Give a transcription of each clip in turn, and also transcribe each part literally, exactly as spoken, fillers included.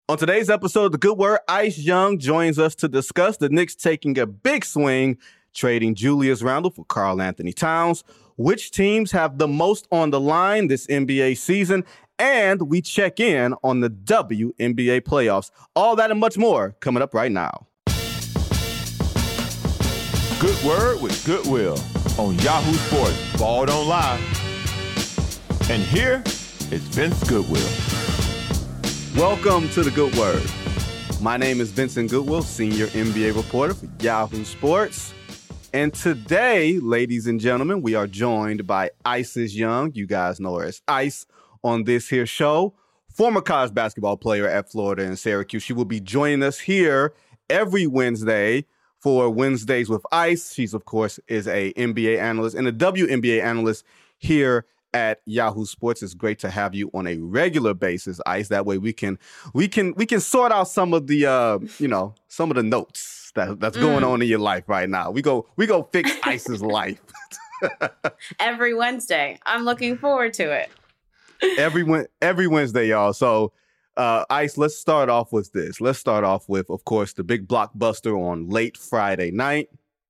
On today's episode of The Good Word, Ice Young joins us to discuss the Knicks taking a big swing, trading Julius Randle for Karl-Anthony Towns, which teams have the most on the line this N B A season, and we check in on the W N B A playoffs. All that and much more coming up right now. Good Word with Goodwill on Yahoo Sports. Ball don't lie. And here is Vince Goodwill. Welcome to The Good Word. My name is Vincent Goodwill, senior N B A reporter for Yahoo Sports. And today, ladies and gentlemen, we are joined by Isis Young. You guys know her as Ice on this here show. Former college basketball player at Florida and Syracuse. She will be joining us here every Wednesday for Wednesdays with Ice. She's, of course, is a N B A analyst and a W N B A analyst here at Yahoo Sports. It's great to have you on a regular basis, Ice. That way we can we can we can sort out some of the uh, you know, some of the notes that that's mm. going on in your life right now. We go we go fix Ice's life. Every Wednesday. I'm looking forward to it. Every every Wednesday, y'all. So uh, Ice, let's start off with this. Let's start off with, of course, the big blockbuster on late Friday night.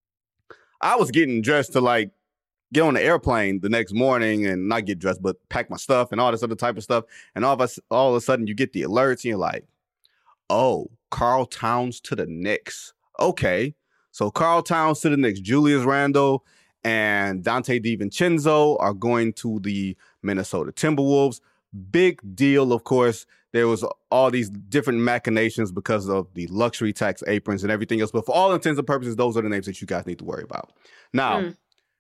I was getting dressed to like get on the airplane the next morning and not get dressed, but pack my stuff and all this other type of stuff. And all of us, all of a sudden you get the alerts and you're like, oh, Karl Towns to the Knicks. Okay. So Karl Towns to the Knicks. Julius Randle and Donte DiVincenzo are going to the Minnesota Timberwolves. Big deal, of course. There was all these different machinations because of the luxury tax aprons and everything else. But for all intents and purposes, those are the names that you guys need to worry about. Now, mm.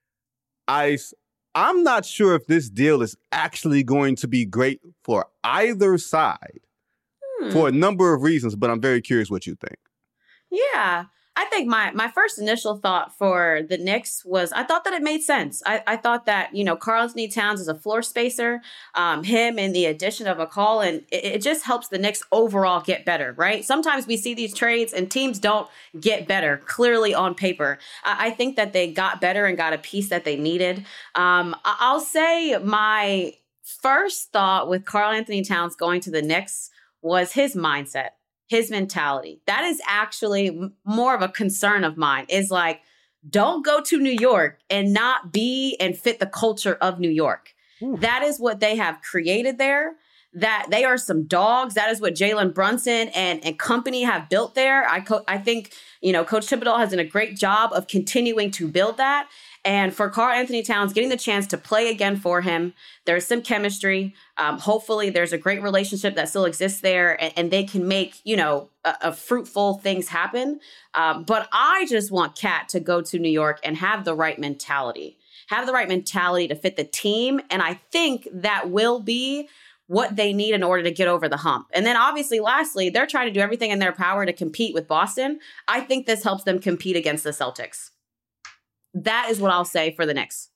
Ice, I'm not sure if this deal is actually going to be great for either side hmm. for a number of reasons, but I'm very curious what you think. Yeah, I think my my first initial thought for the Knicks was I thought that it made sense. I, I thought that, you know, Karl-Anthony Towns is a floor spacer, um, him and the addition of McCall, and it, it just helps the Knicks overall get better, right? Sometimes we see these trades and teams don't get better, clearly on paper. I, I think that they got better and got a piece that they needed. Um, I, I'll say my first thought with Karl-Anthony Towns going to the Knicks was his mindset. His mentality. That is actually more of a concern of mine, is like, don't go to New York and not be and fit the culture of New York. Ooh. That is what they have created there. That they are some dogs. That is what Jalen Brunson and, and company have built there. I co- I think, you know, Coach Thibodeau has done a great job of continuing to build that. And for Karl-Anthony Towns, getting the chance to play again for him, there's some chemistry. Um, hopefully, there's a great relationship that still exists there, and, and they can make, you know, a, a fruitful things happen. Um, but I just want Cat to go to New York and have the right mentality, have the right mentality to fit the team. And I think that will be what they need in order to get over the hump. And then obviously, lastly, they're trying to do everything in their power to compete with Boston. I think this helps them compete against the Celtics. That is what I'll say for the Knicks.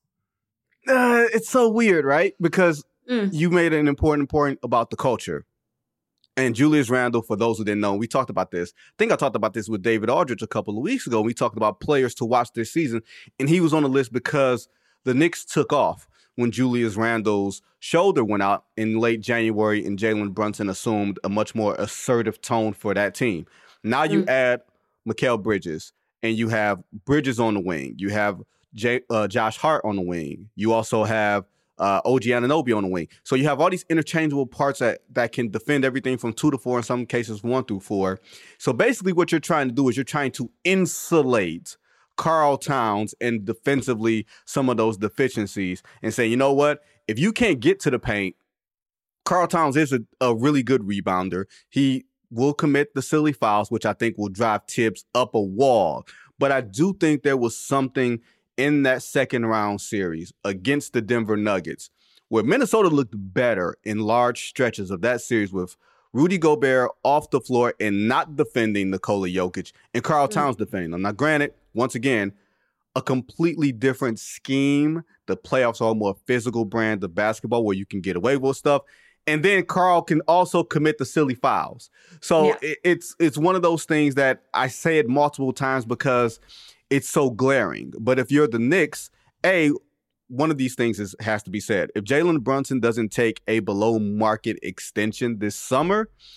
Uh, it's so weird, right? Because mm. you made an important point about the culture. And Julius Randle, for those who didn't know, we talked about this. I think I talked about this with David Aldridge a couple of weeks ago. We talked about players to watch this season. And he was on the list because the Knicks took off when Julius Randle's shoulder went out in late January and Jalen Brunson assumed a much more assertive tone for that team. Now you mm. add Mikal Bridges. And you have Bridges on the wing. You have J, uh, Josh Hart on the wing. You also have uh, O G Anunoby on the wing. So you have all these interchangeable parts that, that can defend everything from two to four, in some cases one through four. So basically what you're trying to do is you're trying to insulate Karl Towns and defensively some of those deficiencies and say, you know what? If you can't get to the paint, Karl Towns is a, a really good rebounder. He will commit the silly fouls, which I think will drive Tibbs up a wall. But I do think there was something in that second round series against the Denver Nuggets where Minnesota looked better in large stretches of that series with Rudy Gobert off the floor and not defending Nikola Jokic and Karl Towns mm-hmm. defending them. Now, granted, once again, a completely different scheme. The playoffs are a more physical brand of basketball where you can get away with stuff. And then Karl can also commit the silly fouls. So yeah. it, it's it's one of those things that I say it multiple times because it's so glaring. But if you're the Knicks, A, one of these things is, has to be said. If Jalen Brunson doesn't take a below market extension this summer,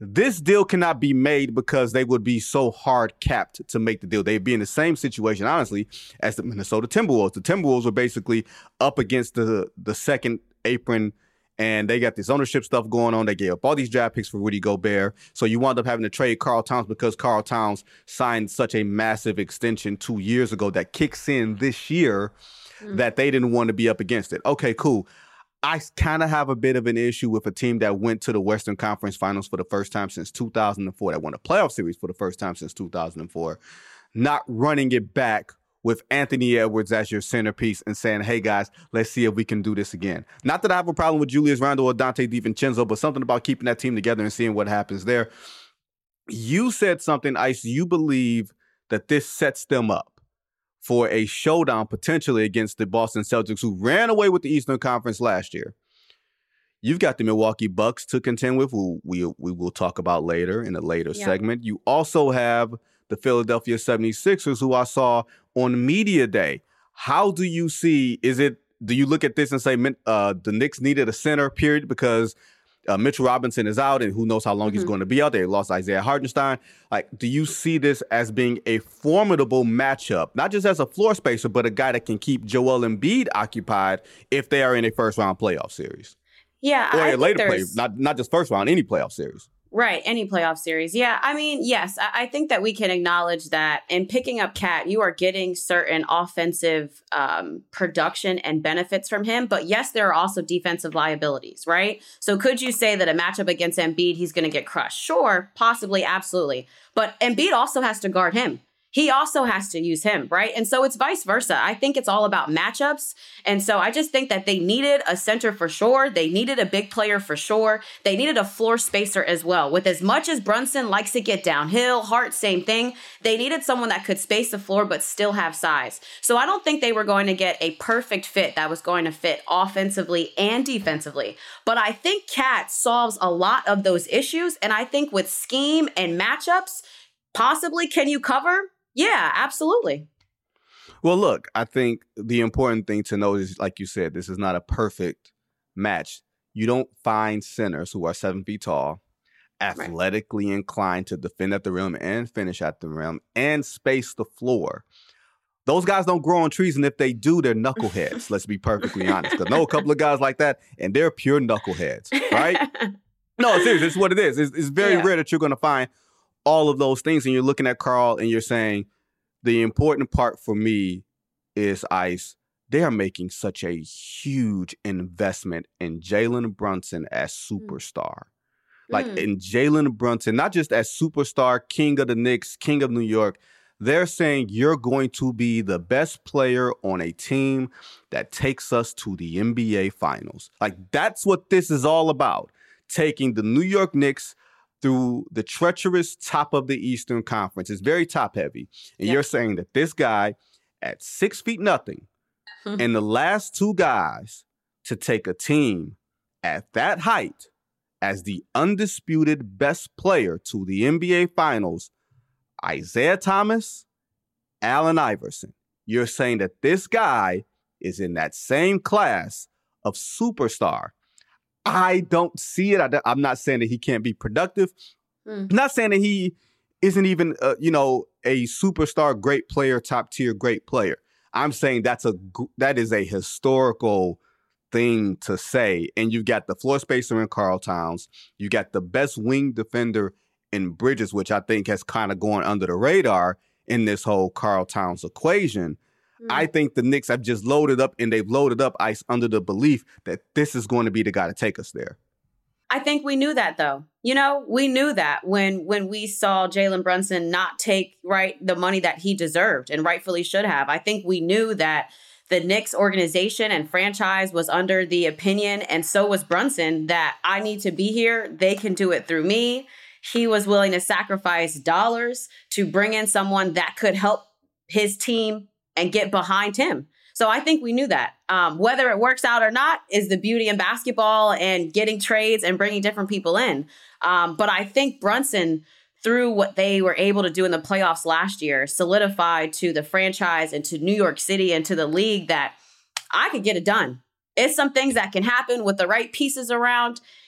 This deal cannot be made because they would be so hard capped to make the deal. They'd be in the same situation, honestly, as the Minnesota Timberwolves. The Timberwolves were basically up against the, the second apron, and they got this ownership stuff going on. They gave up all these draft picks for Rudy Gobert. So you wound up having to trade Karl Towns because Karl Towns signed such a massive extension two years ago that kicks in this year mm. that they didn't want to be up against it. Okay, cool. I kind of have a bit of an issue with a team that went to the Western Conference Finals for the first time since two thousand four, that won a playoff series for the first time since two thousand four, not running it back with Anthony Edwards as your centerpiece and saying, hey, guys, let's see if we can do this again. Not that I have a problem with Julius Randle or Dante DiVincenzo, but something about keeping that team together and seeing what happens there. You said something, Ice, you believe that this sets them up for a showdown potentially against the Boston Celtics, who ran away with the Eastern Conference last year. You've got the Milwaukee Bucks to contend with, who we, we will talk about later in a later yeah. segment. You also have the Philadelphia seventy-sixers, who I saw on Media Day. How do you see, is it, do you look at this and say uh, the Knicks needed a center, period, because Uh, Mitchell Robinson is out, and who knows how long mm-hmm. he's going to be out there. They lost Isaiah Hartenstein. Like, do you see this as being a formidable matchup, not just as a floor spacer, but a guy that can keep Joel Embiid occupied if they are in a first-round playoff series? Yeah, or I a think later play, there's... not not just first round, any playoff series. Right, any playoff series. Yeah, I mean, yes, I, I think that we can acknowledge that in picking up Cat, you are getting certain offensive um, production and benefits from him. But yes, there are also defensive liabilities, right? So could you say that a matchup against Embiid, he's going to get crushed? Sure, possibly, absolutely. But Embiid also has to guard him. He also has to use him, right? And so it's vice versa. I think it's all about matchups. And so I just think that they needed a center for sure. They needed a big player for sure. They needed a floor spacer as well. With as much as Brunson likes to get downhill, Hart, same thing. They needed someone that could space the floor but still have size. So I don't think they were going to get a perfect fit that was going to fit offensively and defensively. But I think Cat solves a lot of those issues. And I think with scheme and matchups, possibly can you cover? Yeah, absolutely. Well, look, I think the important thing to know is, like you said, this is not a perfect match. You don't find centers who are seven feet tall, athletically right. inclined to defend at the rim and finish at the rim and space the floor. Those guys don't grow on trees, and if they do, they're knuckleheads. Let's be perfectly honest. Because I know a couple of guys like that, and they're pure knuckleheads, right? No, seriously, it's what it is. It's, it's very yeah. rare that you're going to find all of those things, and you're looking at Karl and you're saying, the important part for me is, Ice, they are making such a huge investment in Jalen Brunson as superstar. Mm. Like in Jalen Brunson, not just as superstar, king of the Knicks, king of New York. They're saying you're going to be the best player on a team that takes us to the N B A Finals. Like, that's what this is all about. Taking the New York Knicks through the treacherous top of the Eastern Conference. It's very top heavy. And yep. you're saying that this guy at six feet nothing hmm. and the last two guys to take a team at that height as the undisputed best player to the N B A Finals, Isaiah Thomas, Allen Iverson. You're saying that this guy is in that same class of superstar. I don't see it. I, I'm not saying that he can't be productive. Mm. I'm not saying that he isn't even, uh, you know, a superstar, great player, top tier, great player. I'm saying that's a that is a historical thing to say. And you've got the floor spacer in Karl Towns. You got the best wing defender in Bridges, which I think has kind of gone under the radar in this whole Karl Towns equation. I think the Knicks have just loaded up, and they've loaded up Ice under the belief that this is going to be the guy to take us there. I think we knew that, though. You know, we knew that when when we saw Jalen Brunson not take, right, the money that he deserved and rightfully should have. I think we knew that the Knicks organization and franchise was under the opinion, and so was Brunson, that I need to be here. They can do it through me. He was willing to sacrifice dollars to bring in someone that could help his team and get behind him. So I think we knew that. Um, whether it works out or not is the beauty in basketball and getting trades and bringing different people in. Um, but I think Brunson, through what they were able to do in the playoffs last year, solidified to the franchise and to New York City and to the league that I could get it done. It's some things that can happen with the right pieces around.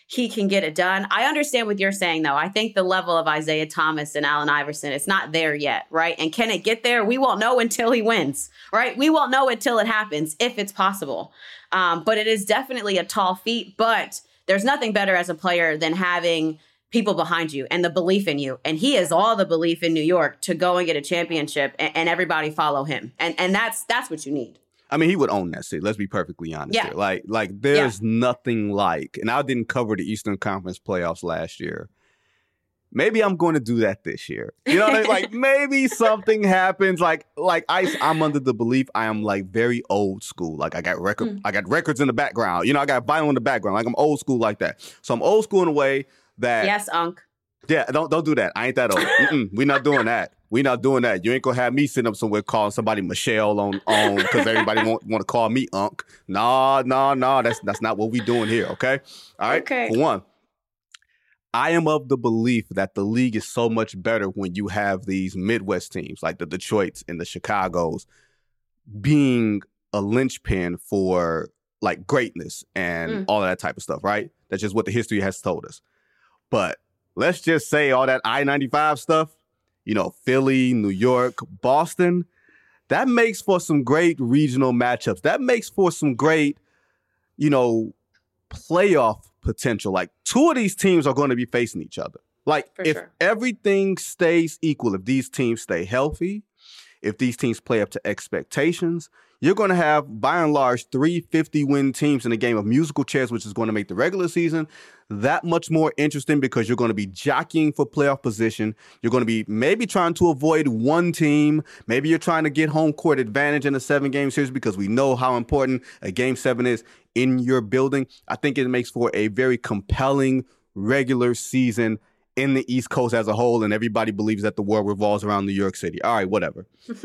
he can get it done. I understand what you're saying, though. I think the level of Isaiah Thomas and Allen Iverson, it's not there yet, right? And can it get there? We won't know until he wins, right? We won't know until it happens, if it's possible. Um, but it is definitely a tall feat. But there's nothing better as a player than having people behind you and the belief in you. And he has all the belief in New York to go and get a championship, and, and everybody follow him. And and that's that's what you need. I mean, he would own that city. Let's be perfectly honest Yeah. here. Like, like there's yeah. nothing like, and I didn't cover the Eastern Conference playoffs last year. Maybe I'm going to do that this year. You know what I mean? Like, maybe something happens. Like, like I, I'm under the belief I am like very old school. Like, I got record, mm. I got records in the background. You know, I got vinyl in the background. Like, I'm old school like that. So I'm old school in a way that. Yes, Unc. Yeah, don't don't do that. I ain't that old. Mm-mm, we're not doing that. We're not doing that. You ain't gonna have me sitting up somewhere calling somebody Michelle on on because everybody want want to call me Unc. Nah, nah, nah. That's that's not what we doing here. Okay. All right. Okay. For one, I am of the belief that the league is so much better when you have these Midwest teams like the Detroits and the Chicagos being a linchpin for like greatness and mm. all of that type of stuff. Right. That's just what the history has told us. But let's just say all that I ninety-five stuff, you know, Philly, New York, Boston, that makes for some great regional matchups. That makes for some great, you know, playoff potential. Like, two of these teams are going to be facing each other. Like, for if sure. everything stays equal, if these teams stay healthy, if these teams play up to expectations, you're going to have, by and large, three fifty-win teams in a game of musical chairs, which is going to make the regular season that much more interesting because you're going to be jockeying for playoff position. You're going to be maybe trying to avoid one team. Maybe you're trying to get home court advantage in a seven-game series because we know how important a game seven is in your building. I think it makes for a very compelling regular season in the East Coast as a whole, and everybody believes that the world revolves around New York City. All right, whatever.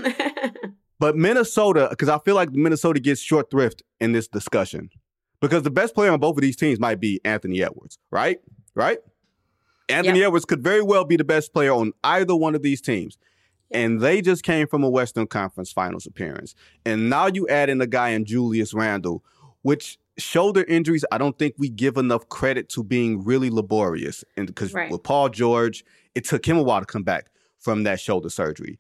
But Minnesota, because I feel like Minnesota gets short thrift in this discussion. Because the best player on both of these teams might be Anthony Edwards, right? Right? Anthony yep. Edwards could very well be the best player on either one of these teams. Yep. And they just came from a Western Conference Finals appearance. And now you add in a guy in Julius Randle, which shoulder injuries, I don't think we give enough credit to being really laborious. And because right. with Paul George, it took him a while to come back from that shoulder surgery.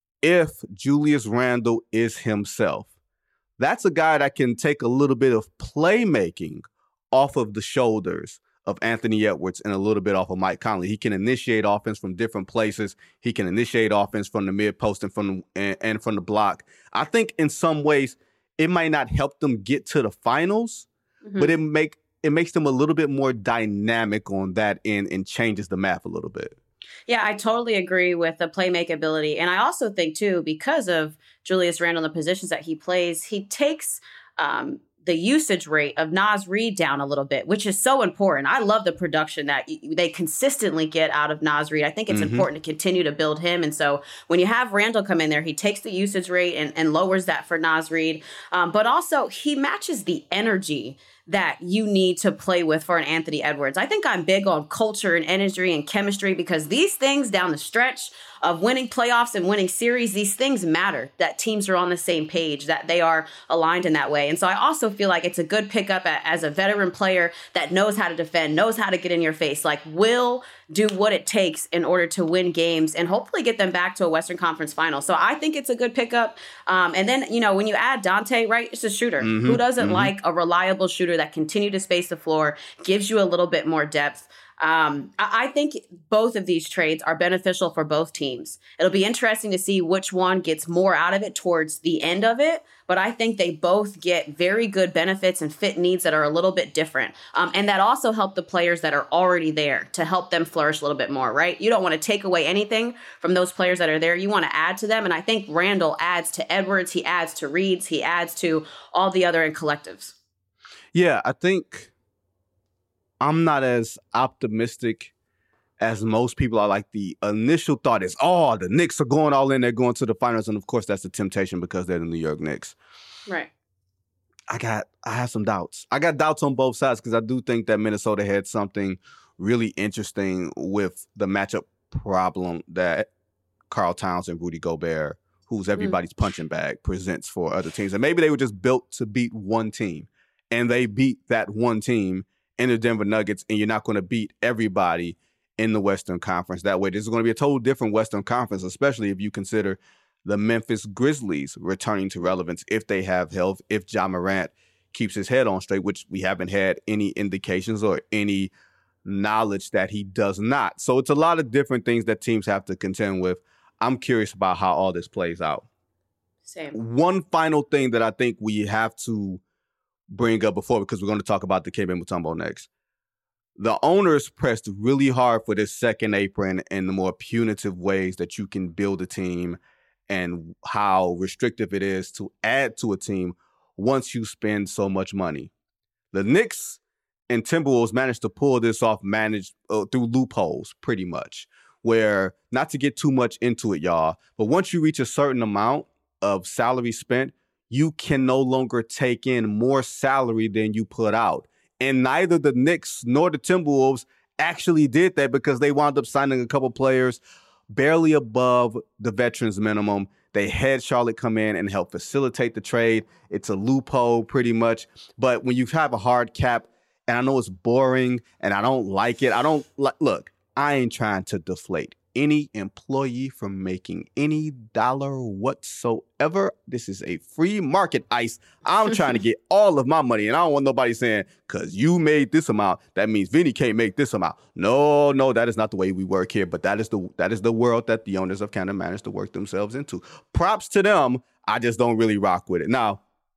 If Julius Randle is himself, that's a guy that can take a little bit of playmaking off of the shoulders of Anthony Edwards and a little bit off of Mike Conley. He can initiate offense from different places. He can initiate offense from the mid post and from and, and from the block. I think in some ways it might not help them get to the finals, mm-hmm. but it make it makes them a little bit more dynamic on that end and changes the math a little bit. Yeah, I totally agree with the playmaking ability. And I also think, too, because of Julius Randle and the positions that he plays, he takes um, the usage rate of Naz Reid down a little bit, which is so important. I love the production that they consistently get out of Naz Reid. I think it's mm-hmm. important to continue to build him. And so when you have Randle come in there, he takes the usage rate and, and lowers that for Naz Reid. Um, but also he matches the energy that you need to play with for an Anthony Edwards. I think I'm big on culture and energy and chemistry because these things down the stretch of winning playoffs and winning series, these things matter, that teams are on the same page, that they are aligned in that way. And so I also feel like it's a good pickup as a veteran player that knows how to defend, knows how to get in your face, like will do what it takes in order to win games and hopefully get them back to a Western Conference final. So I think it's a good pickup. Um, and then, you know, when you add Dante, right, it's a shooter. Mm-hmm, Who doesn't mm-hmm. like a reliable shooter that continue to space the floor, gives you a little bit more depth? Um, I, I think both of these trades are beneficial for both teams. It'll be interesting to see which one gets more out of it towards the end of it, but I think they both get very good benefits and fit needs that are a little bit different. Um, and that also help the players that are already there to help them flourish a little bit more, right? You don't want to take away anything from those players that are there. You want to add to them. And I think Randle adds to Edwards. He adds to Reeds. He adds to all the other collectives. Yeah, I think I'm not as optimistic as most people are. Like the initial thought is, oh, the Knicks are going all in. They're going to the finals. And of course, that's a temptation because they're the New York Knicks. Right. I got, I have some doubts. I got doubts on both sides because I do think that Minnesota had something really interesting with the matchup problem that Karl Towns and Rudy Gobert, who's everybody's mm. punching bag, presents for other teams. And maybe they were just built to beat one team. And they beat that one team in the Denver Nuggets, and you're not going to beat everybody in the Western Conference that way. This is going to be a total different Western Conference, especially if you consider the Memphis Grizzlies returning to relevance if they have health, if Ja Morant keeps his head on straight, which we haven't had any indications or any knowledge that he does not. So it's a lot of different things that teams have to contend with. I'm curious about how all this plays out. Same. One final thing that I think we have to bring up before, because we're going to talk about the Dikembe Mutombo next. The owners pressed really hard for this second apron and the more punitive ways that you can build a team and how restrictive it is to add to a team once you spend so much money. The Knicks and Timberwolves managed to pull this off managed uh, through loopholes, pretty much, where, not to get too much into it, y'all, but once you reach a certain amount of salary spent, you can no longer take in more salary than you put out. And neither the Knicks nor the Timberwolves actually did that, because they wound up signing a couple players barely above the veterans minimum. They had Charlotte come in and help facilitate the trade. It's a loophole pretty much. But when you have a hard cap, and I know it's boring and I don't like it, I don't like, look, I ain't trying to deflate any employee from making any dollar whatsoever. This is a free market, Ice. I'm trying to get all of my money, and I don't want nobody saying, because you made this amount, that means Vinny can't make this amount. No, no, that is not the way we work here, but that is the that is the world that the owners have kind of managed to work themselves into. Props to them. I just don't really rock with it. Now,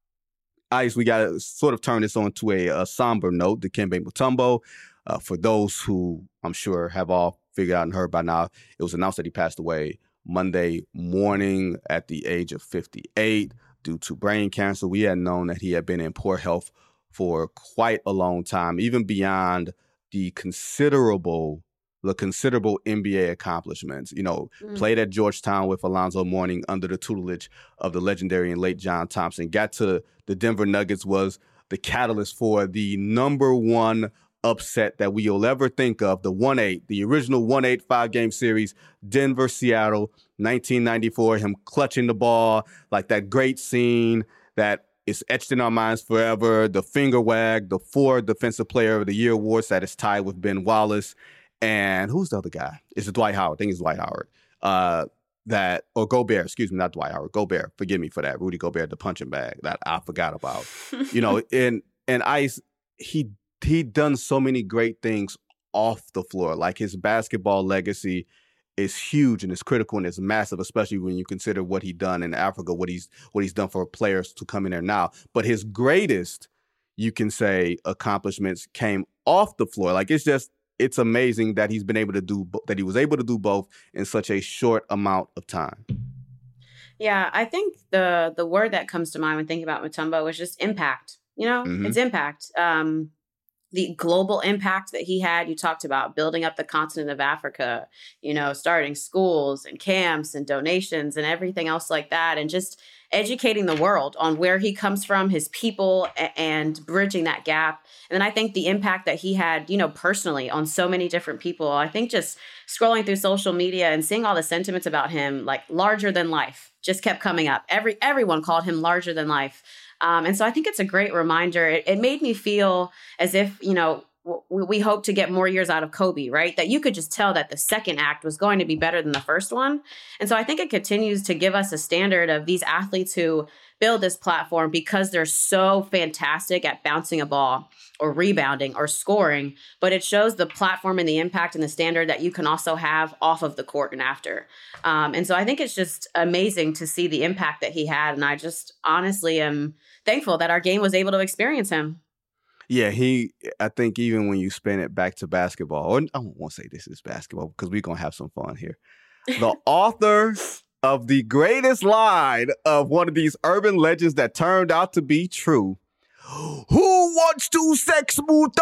Ice, we got to sort of turn this on to a, a somber note. Dikembe Mutombo, uh, for those who I'm sure have all figured out and heard by now, it was announced that he passed away Monday morning at the age of fifty-eight due to brain cancer. We had known that he had been in poor health for quite a long time, even beyond the considerable, the considerable N B A accomplishments. You know, mm. played at Georgetown with Alonzo Mourning under the tutelage of the legendary and late John Thompson. Got to the Denver Nuggets, was the catalyst for the number one upset that we'll ever think of, the one eight, the original one eight five-game series, Denver, Seattle, nineteen ninety-four, him clutching the ball, like that great scene that is etched in our minds forever, the finger wag, the four Defensive Player of the Year awards that is tied with Ben Wallace, and who's the other guy? It's Dwight Howard. I think it's Dwight Howard. Uh, that, or Gobert, excuse me, not Dwight Howard, Gobert, forgive me for that, Rudy Gobert, the punching bag that I forgot about. You know, and, and Ice, he He done so many great things off the floor. Like, his basketball legacy is huge and it's critical and it's massive, especially when you consider what he done in Africa, what he's what he's done for players to come in there now. But his greatest, you can say, accomplishments came off the floor. Like, it's just, it's amazing that he's been able to do, that he was able to do both in such a short amount of time. Yeah, I think the the word that comes to mind when thinking about Mutombo is just impact. You know, mm-hmm. it's impact. Um, the global impact that he had. You talked about building up the continent of Africa, you know, starting schools and camps and donations and everything else like that. And just educating the world on where he comes from, his people, and bridging that gap. And then I think the impact that he had, you know, personally on so many different people. I think just scrolling through social media and seeing all the sentiments about him, like larger than life, just kept coming up. Every everyone called him larger than life. Um, and so I think it's a great reminder. It, it made me feel as if, you know, w- we hope to get more years out of Kobe, right? That you could just tell that the second act was going to be better than the first one. And so I think it continues to give us a standard of these athletes who build this platform because they're so fantastic at bouncing a ball or rebounding or scoring, but it shows the platform and the impact and the standard that you can also have off of the court and after. Um, and so I think it's just amazing to see the impact that he had. And I just honestly am thankful that our game was able to experience him. Yeah, he, I think even when you spin it back to basketball, or I won't say this is basketball because we're going to have some fun here. The author of the greatest line of one of these urban legends that turned out to be true. Who wants to sex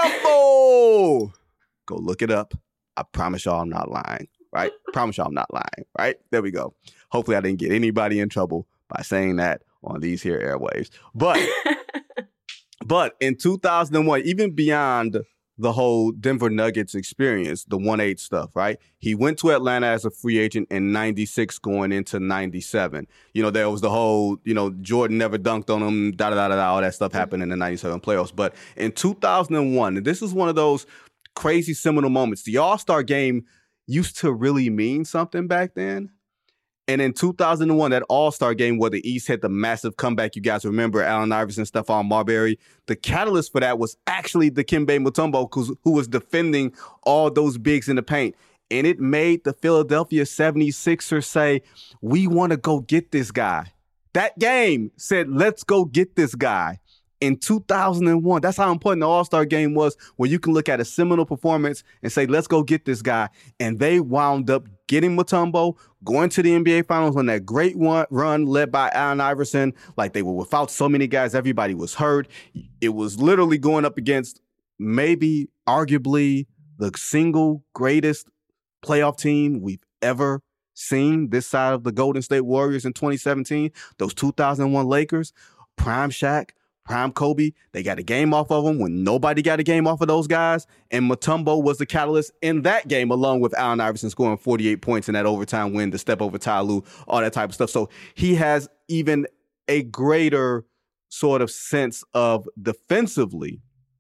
Mutombo? Go look it up. I promise y'all I'm not lying, right? Promise y'all I'm not lying, right? There we go. Hopefully I didn't get anybody in trouble by saying that on these here airwaves. But, but in two thousand one, even beyond the whole Denver Nuggets experience, the one eight stuff, right? He went to Atlanta as a free agent in ninety-six going into ninety-seven. You know, there was the whole, you know, Jordan never dunked on him, da-da-da-da, all that stuff happened in the ninety-seven playoffs. But in two thousand one, and this is one of those crazy seminal moments, the All-Star game used to really mean something back then. And in two thousand one, that All-Star game where the East had the massive comeback, you guys remember Allen Iverson, Stephon Marbury. The catalyst for that was actually Dikembe Mutombo, who was defending all those bigs in the paint. And it made the Philadelphia seventy-sixers say, we want to go get this guy. That game said, let's go get this guy. In two thousand one, that's how important the All-Star game was, where you can look at a seminal performance and say, let's go get this guy. And they wound up getting Mutombo, going to the N B A Finals on that great one, run led by Allen Iverson. Like, they were without so many guys. Everybody was hurt. It was literally going up against maybe, arguably, the single greatest playoff team we've ever seen this side of the Golden State Warriors in twenty seventeen. Those two thousand one Lakers, prime Shaq, prime Kobe, they got a game off of them when nobody got a game off of those guys. And Mutombo was the catalyst in that game, along with Allen Iverson scoring forty-eight points in that overtime win, the step over Ty Lue, all that type of stuff. So he has even a greater sort of sense of defensively.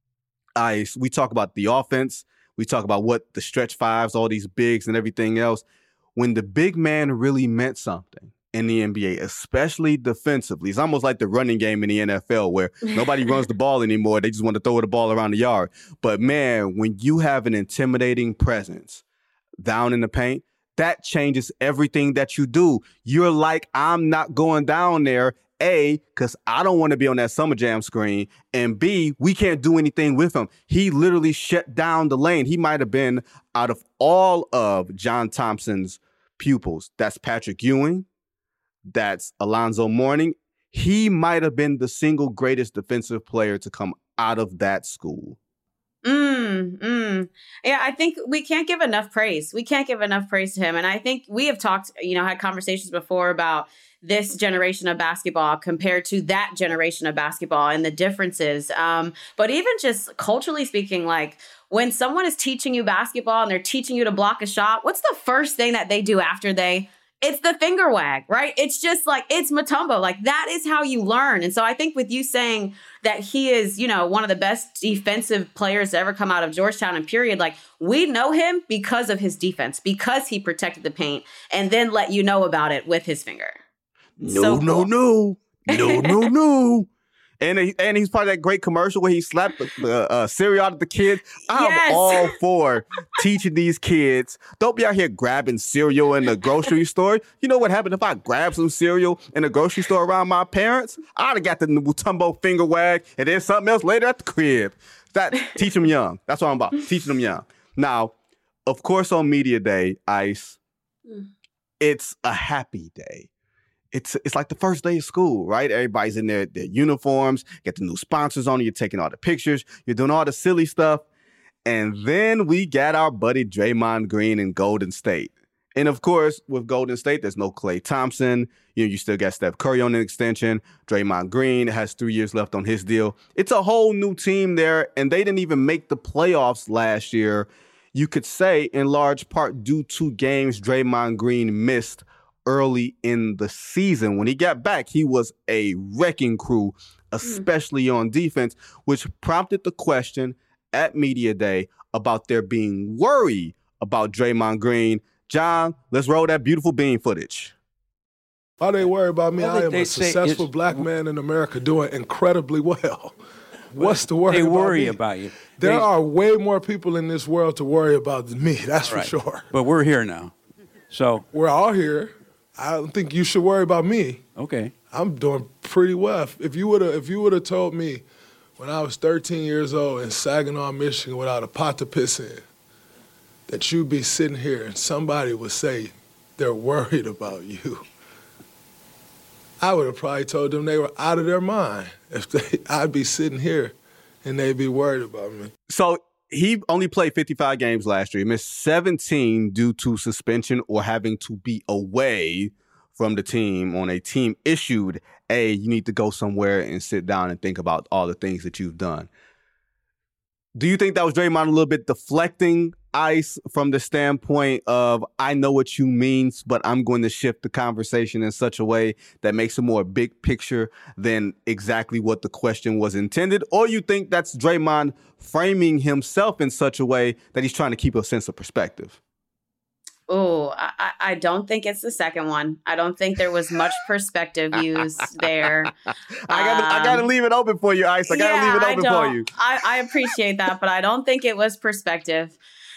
I, we talk about the offense. We talk about what the stretch fives, all these bigs and everything else. When the big man really meant something in the N B A, especially defensively. It's almost like the running game in the N F L where nobody runs the ball anymore. They just want to throw the ball around the yard. But, man, when you have an intimidating presence down in the paint, that changes everything that you do. You're like, I'm not going down there, A, because I don't want to be on that Summer Jam screen, and B, we can't do anything with him. He literally shut down the lane. He might have been, out of all of John Thompson's pupils, that's Patrick Ewing, that's Alonzo Mourning. He might have been the single greatest defensive player to come out of that school. Mm, mm. Yeah, I think we can't give enough praise. We can't give enough praise to him. And I think we have talked, you know, had conversations before about this generation of basketball compared to that generation of basketball and the differences. Um, but even just culturally speaking, like when someone is teaching you basketball and they're teaching you to block a shot, what's the first thing that they do after they It's the finger wag, right? It's just like, it's Mutombo. Like, that is how you learn. And so I think with you saying that he is, you know, one of the best defensive players to ever come out of Georgetown and period, like, we know him because of his defense, because he protected the paint and then let you know about it with his finger. No, So no, cool. no. No, no, no. And he, and he's part of that great commercial where he slapped the uh, uh, cereal out of the kids. I'm Yes. all for teaching these kids. Don't be out here grabbing cereal in the grocery store. You know what happened if I grabbed some cereal in the grocery store around my parents? I'd have got the Mutombo finger wag and then something else later at the crib. That teach them young. That's what I'm about. Teaching them young. Now, of course, on Media Day, Ice, Mm. it's a happy day. It's it's like the first day of school, right? Everybody's in their, their uniforms, get the new sponsors on, you're taking all the pictures, you're doing all the silly stuff. And then we got our buddy Draymond Green in Golden State. And of course, with Golden State, there's no Klay Thompson. You know, you still got Steph Curry on an extension. Draymond Green has three years left on his deal. It's a whole new team there, and they didn't even make the playoffs last year. You could say in large part due to games Draymond Green missed early in the season. When he got back, he was a wrecking crew, especially mm. on defense, which prompted the question at Media Day about there being worry about Draymond Green. John, let's roll that beautiful bean footage. Why they worry about me? Well, I they, am they a successful black man in America doing incredibly well. What's the worry They about worry me? about you. There They- are way more people in this world to worry about than me, that's for Right. sure. But we're here now. So, We're all here. I don't think you should worry about me. okay. I'm doing pretty well. If you would have if you would have told me when I was thirteen years old in Saginaw, Michigan without a pot to piss in, that you'd be sitting here and somebody would say they're worried about you, I would have probably told them they were out of their mind. If they, I'd be sitting here and they'd be worried about me. So he only played fifty-five games last year. He missed seventeen due to suspension or having to be away from the team on a team-issued, hey, you need to go somewhere and sit down and think about all the things that you've done. Do you think that was Draymond a little bit deflecting Ice from the standpoint of, I know what you mean, but I'm going to shift the conversation in such a way that makes it more big picture than exactly what the question was intended? Or you think that's Draymond framing himself in such a way that he's trying to keep a sense of perspective? Oh, I, I don't think it's the second one. I don't think there was much perspective used there. I gotta, um, I gotta leave it open for you, Ice. I gotta yeah, leave it open for you. I, I appreciate that, but I don't think it was perspective.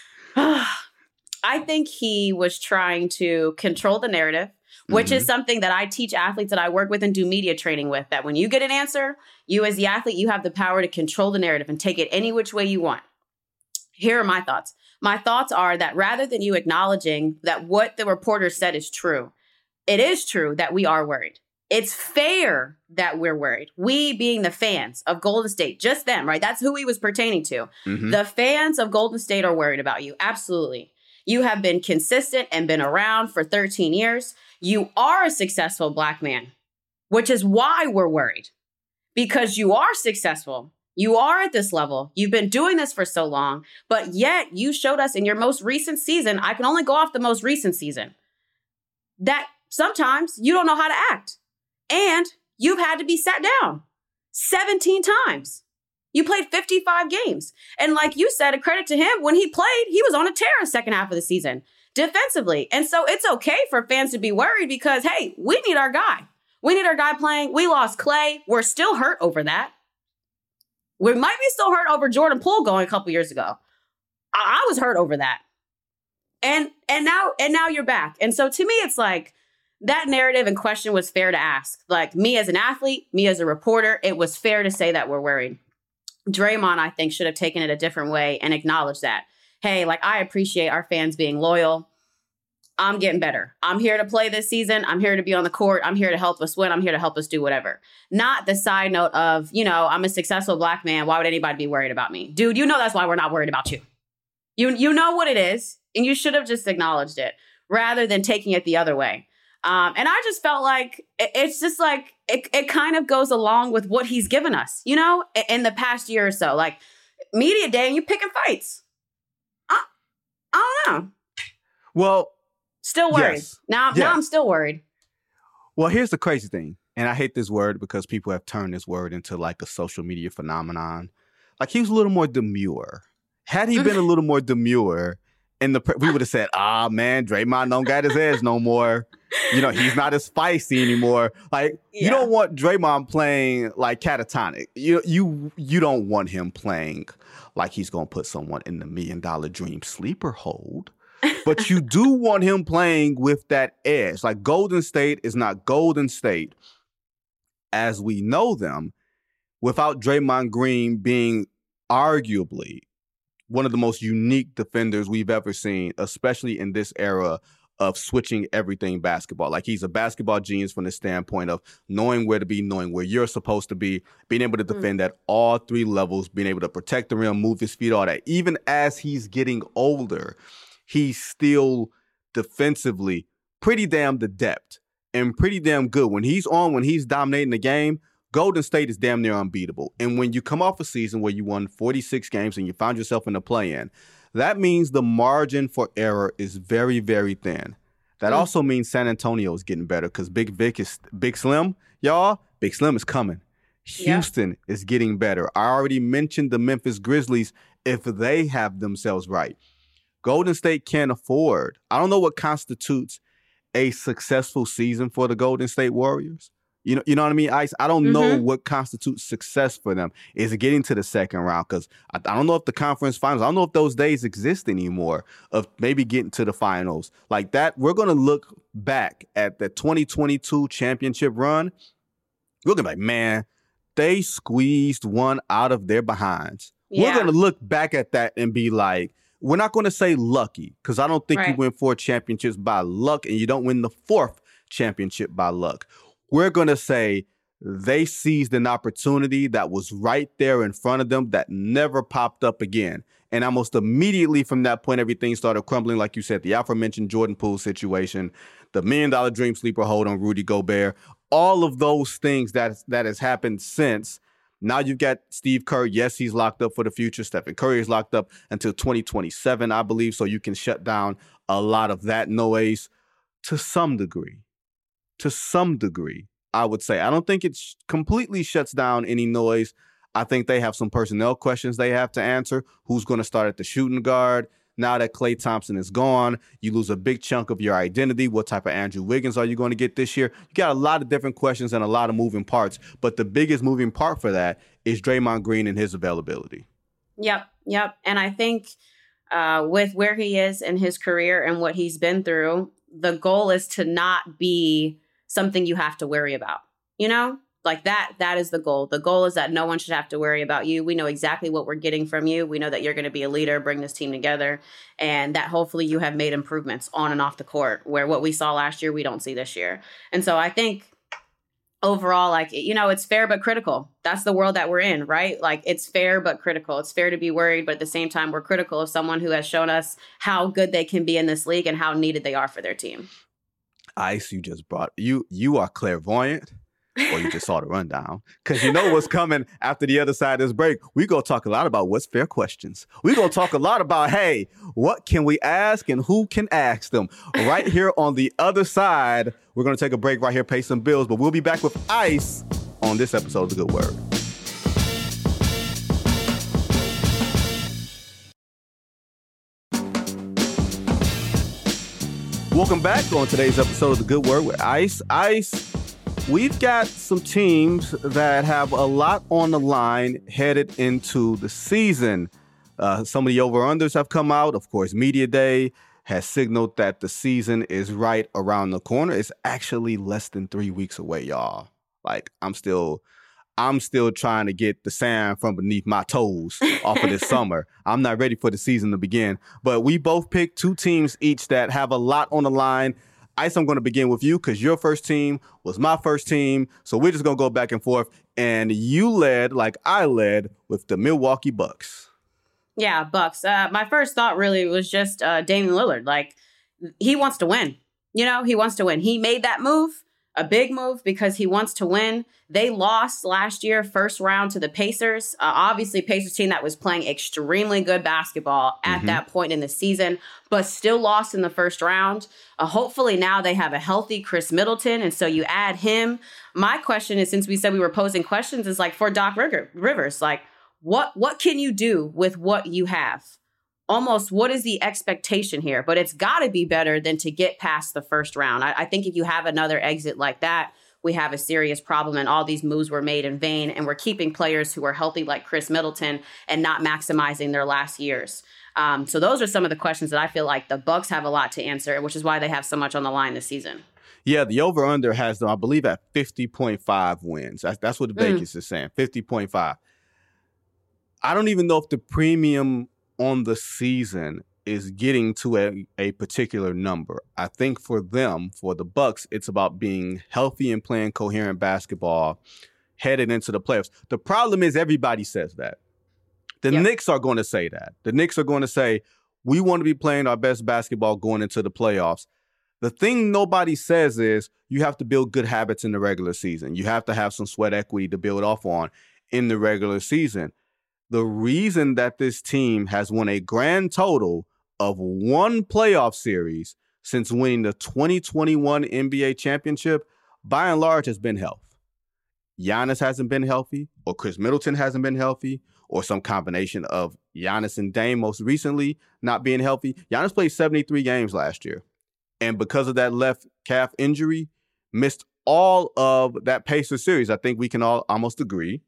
I think he was trying to control the narrative, which mm-hmm. is something that I teach athletes that I work with and do media training with, that when you get an answer, you as the athlete, you have the power to control the narrative and take it any which way you want. Here are my thoughts. My thoughts are that rather than you acknowledging that what the reporter said is true, it is true that we are worried. It's fair that we're worried. We being the fans of Golden State, just them, right? That's who he was pertaining to. Mm-hmm. The fans of Golden State are worried about you. Absolutely. You have been consistent and been around for thirteen years. You are a successful Black man, which is why we're worried. Because you are successful. You are at this level. You've been doing this for so long, but yet you showed us in your most recent season, I can only go off the most recent season, that sometimes you don't know how to act. And you've had to be sat down seventeen times. You played fifty-five games. And like you said, a credit to him, when he played, he was on a tear in the second half of the season defensively. And so it's okay for fans to be worried because, hey, we need our guy. We need our guy playing. We lost Clay. We're still hurt over that. We might be still hurt over Jordan Poole going a couple years ago. I, I was hurt over that. And and now and now you're back. And so to me, it's like, that narrative and question was fair to ask. Like, me as an athlete, me as a reporter, it was fair to say that we're worried. Draymond, I think, should have taken it a different way and acknowledged that. Hey, like, I appreciate our fans being loyal. I'm getting better. I'm here to play this season. I'm here to be on the court. I'm here to help us win. I'm here to help us do whatever. Not the side note of, you know, I'm a successful Black man. Why would anybody be worried about me? Dude, you know that's why we're not worried about you. You, you know what it is, and you should have just acknowledged it rather than taking it the other way. Um, and I just felt like it, it's just like it, it kind of goes along with what he's given us, you know, in, in the past year or so. Like, media day and you picking fights. I, I don't know. Well, still worried. Yes. Now, yeah. now I'm still worried. Well, here's the crazy thing. And I hate this word because people have turned this word into like a social media phenomenon. Like, he was a little more demure. Had he been a little more demure, and the we would have said, ah, man, Draymond don't got his edge no more. You know, he's not as feisty anymore. Like, yeah. You don't want Draymond playing like catatonic. You you you don't want him playing like he's going to put someone in the million dollar dream sleeper hold. But you do want him playing with that edge. Like, Golden State is not Golden State as we know them without Draymond Green being arguably one of the most unique defenders we've ever seen, especially in this era of switching everything basketball. Like, he's a basketball genius from the standpoint of knowing where to be, knowing where you're supposed to be, being able to defend mm. at all three levels, being able to protect the rim, move his feet, all that. Even as he's getting older, he's still defensively pretty damn adept and pretty damn good. When he's on, when he's dominating the game, Golden State is damn near unbeatable. And when you come off a season where you won forty-six games and you found yourself in the play-in, that means the margin for error is very, very thin. That mm. also means San Antonio is getting better because Big Vic is Big Slim, y'all. Big Slim is coming. Houston yeah. is getting better. I already mentioned the Memphis Grizzlies if they have themselves right. Golden State can't afford. I don't know what constitutes a successful season for the Golden State Warriors. You know, you know what I mean, Ice? I don't mm-hmm. know what constitutes success for them. Is it getting to the second round? Because I, I don't know if the conference finals, I don't know if those days exist anymore of maybe getting to the finals. Like that, we're going to look back at the twenty twenty-two championship run. We're going to be like, man, they squeezed one out of their behinds. Yeah. We're going to look back at that and be like, we're not going to say lucky, because I don't think right. you win four championships by luck and you don't win the fourth championship by luck. We're going to say they seized an opportunity that was right there in front of them that never popped up again. And almost immediately from that point, everything started crumbling. Like you said, the aforementioned Jordan Poole situation, the million dollar dream sleeper hold on Rudy Gobert, all of those things that, that has happened since Now you've got Steve Kerr. Yes, he's locked up for the future. Stephen Curry is locked up until twenty twenty-seven, I believe. So you can shut down a lot of that noise to some degree. To some degree, I would say. I don't think it sh- completely shuts down any noise. I think they have some personnel questions they have to answer. Who's going to start at the shooting guard? Now that Klay Thompson is gone, you lose a big chunk of your identity. What type of Andrew Wiggins are you going to get this year? You got a lot of different questions and a lot of moving parts. But the biggest moving part for that is Draymond Green and his availability. Yep, yep. And I think uh, with where he is in his career and what he's been through, the goal is to not be something you have to worry about. You know? Like that, that is the goal. The goal is that no one should have to worry about you. We know exactly what we're getting from you. We know that you're going to be a leader, bring this team together, and that hopefully you have made improvements on and off the court, where what we saw last year, we don't see this year. And so I think overall, like, you know, it's fair but critical. That's the world that we're in, right? Like, it's fair but critical. It's fair to be worried, but at the same time, we're critical of someone who has shown us how good they can be in this league and how needed they are for their team. Ice, you just brought, you, you are clairvoyant. Or you just saw the rundown. Because you know what's coming after the other side of this break. We're going to talk a lot about what's fair questions. We're going to talk a lot about, hey, what can we ask and who can ask them? Right here on the other side, we're going to take a break right here, pay some bills. But we'll be back with Ice on this episode of The Good Word. Welcome back on today's episode of The Good Word with Ice. Ice. We've got some teams that have a lot on the line headed into the season. Uh, some of the over-unders have come out. Of course, Media Day has signaled that the season is right around the corner. It's actually less than three weeks away, y'all. Like, I'm still, I'm still trying to get the sand from beneath my toes off of this summer. I'm not ready for the season to begin. But we both picked two teams each that have a lot on the line. Ice, I'm going to begin with you because your first team was my first team. So we're just going to go back and forth. And you led, like I led, with the Milwaukee Bucks. Yeah, Bucks. Uh, my first thought really was just uh, Damian Lillard. Like, he wants to win. You know, he wants to win. He made that move, a big move, because he wants to win. They lost last year, first round to the Pacers. Uh, obviously, Pacers team that was playing extremely good basketball at mm-hmm. that point in the season, but still lost in the first round. Uh, hopefully now they have a healthy Chris Middleton, and so you add him. My question is, since we said we were posing questions, is like for Doc Rivers, like what what can you do with what you have? Almost what is the expectation here? But it's got to be better than to get past the first round. I, I think if you have another exit like that, we have a serious problem, and all these moves were made in vain, and we're keeping players who are healthy like Chris Middleton and not maximizing their last years. Um, so those are some of the questions that I feel like the Bucks have a lot to answer, which is why they have so much on the line this season. Yeah, the over-under has them, I believe, at fifty point five wins. That's, that's what Vegas mm. is saying, fifty point five. I don't even know if the premium on the season is getting to a, a particular number. I think for them, for the Bucks, it's about being healthy and playing coherent basketball headed into the playoffs. The problem is everybody says that. The yep. Knicks are going to say that. The Knicks are going to say, we want to be playing our best basketball going into the playoffs. The thing nobody says is you have to build good habits in the regular season. You have to have some sweat equity to build off on in the regular season. The reason that this team has won a grand total of one playoff series since winning the twenty twenty-one N B A championship, by and large, has been health. Giannis hasn't been healthy, or Chris Middleton hasn't been healthy, or some combination of Giannis and Dame most recently not being healthy. Giannis played seventy-three games last year, and because of that left calf injury, missed all of that Pacers series. I think we can all almost agree.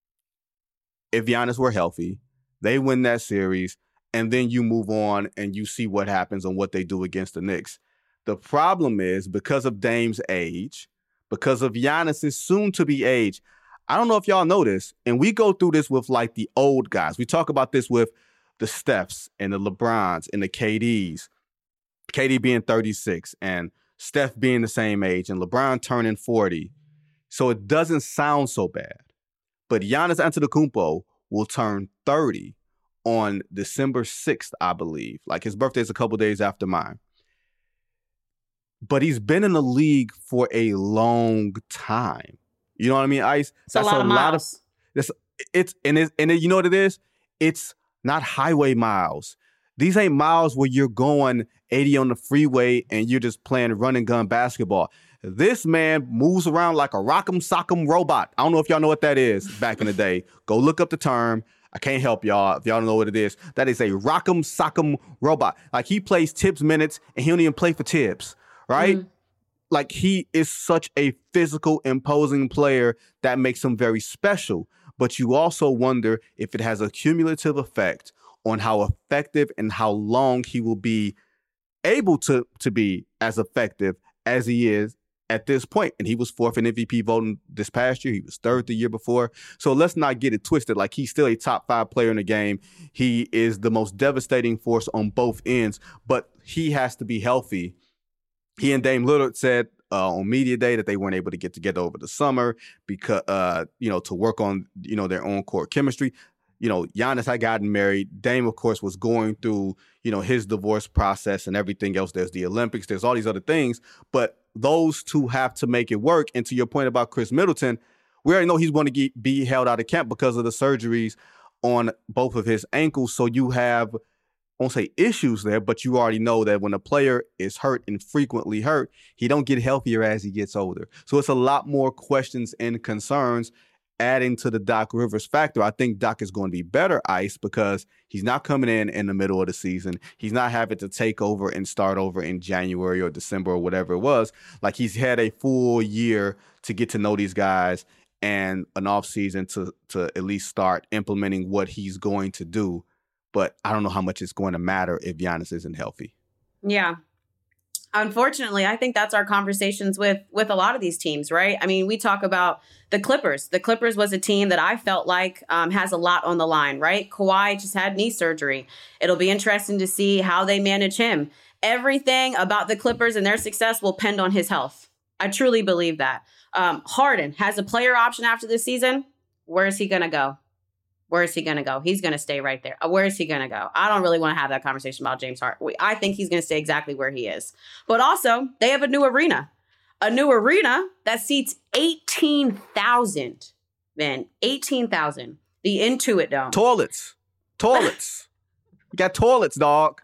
If Giannis were healthy, they win that series, and then you move on and you see what happens and what they do against the Knicks. The problem is because of Dame's age, because of Giannis's soon-to-be age, I don't know if y'all know this, and we go through this with like the old guys. We talk about this with the Stephs and the LeBrons and the K Ds. K D being thirty-six and Steph being the same age and LeBron turning forty. So it doesn't sound so bad. But Giannis Antetokounmpo will turn thirty on December sixth, I believe. Like his birthday is a couple days after mine. But he's been in the league for a long time. You know what I mean, Ice? It's That's a lot a of miles. Lot of, it's and it's, and it, you know what it is? It's not highway miles. These ain't miles where you're going eighty on the freeway and you're just playing run and gun basketball. This man moves around like a rock'em sock'em robot. I don't know if y'all know what that is back in the day. Go look up the term. I can't help y'all if y'all don't know what it is. That is a rock'em sock'em robot. Like he plays Tibbs minutes and he don't even play for Tibbs, right? Mm. Like he is such a physical, imposing player that makes him very special. But you also wonder if it has a cumulative effect on how effective and how long he will be able to, to be as effective as he is at this point. And he was fourth in M V P voting this past year. He was third the year before. So let's not get it twisted. Like he's still a top five player in the game. He is the most devastating force on both ends, but he has to be healthy. He and Dame Lillard said uh, on media day that they weren't able to get together over the summer because, uh, you know, to work on, you know, their own court chemistry. You know, Giannis had gotten married. Dame, of course, was going through, you know, his divorce process and everything else. There's the Olympics. There's all these other things. But those two have to make it work. And to your point about Chris Middleton, we already know he's going to get, be held out of camp because of the surgeries on both of his ankles. So you have, I won't say issues there, but you already know that when a player is hurt and frequently hurt, he don't get healthier as he gets older. So it's a lot more questions and concerns adding to the Doc Rivers factor. I think Doc is going to be better, Ice, because he's not coming in in the middle of the season. He's not having to take over and start over in January or December or whatever it was. Like he's had a full year to get to know these guys and an offseason to to at least start implementing what he's going to do. But I don't know how much it's going to matter if Giannis isn't healthy. Yeah. Unfortunately, I think that's our conversations with with a lot of these teams, right? I mean, we talk about the Clippers. The Clippers was a team that I felt like um, has a lot on the line, right? Kawhi just had knee surgery. It'll be interesting to see how they manage him. Everything about the Clippers and their success will depend on his health. I truly believe that. Um, Harden has a player option after this season. Where is he going to go? Where is he going to go? He's going to stay right there. Where is he going to go? I don't really want to have that conversation about James Harden. I think he's going to stay exactly where he is. But also, they have a new arena. A new arena that seats eighteen thousand. Man, eighteen thousand. The Intuit Dome. Toilets. Toilets. You got toilets, dog.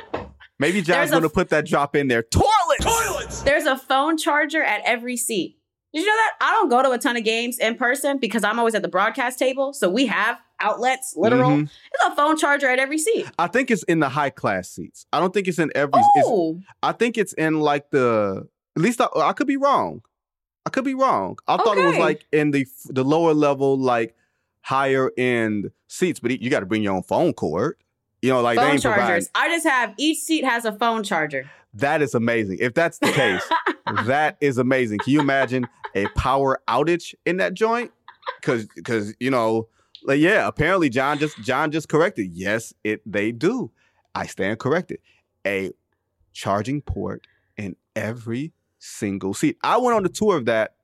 Maybe John's going to put that drop in there. Toilets! Toilets! There's a phone charger at every seat. Did you know that? I don't go to a ton of games in person because I'm always at the broadcast table. So we have outlets, literal. Mm-hmm. There's a phone charger at every seat. I think it's in the high class seats. I don't think it's in every. Oh. I think it's in like the, at least I, I could be wrong. I could be wrong. I thought okay. it was like in the the lower level, like higher end seats, but you got to bring your own phone cord. You know, like phone they ain't chargers. Providing. I just have, each seat has a phone charger. That is amazing. If that's the case, that is amazing. Can you imagine a power outage in that joint? Because, because you know, like, yeah, apparently John just John just corrected. Yes, it they do. I stand corrected. A charging port in every single seat. I went on the tour of that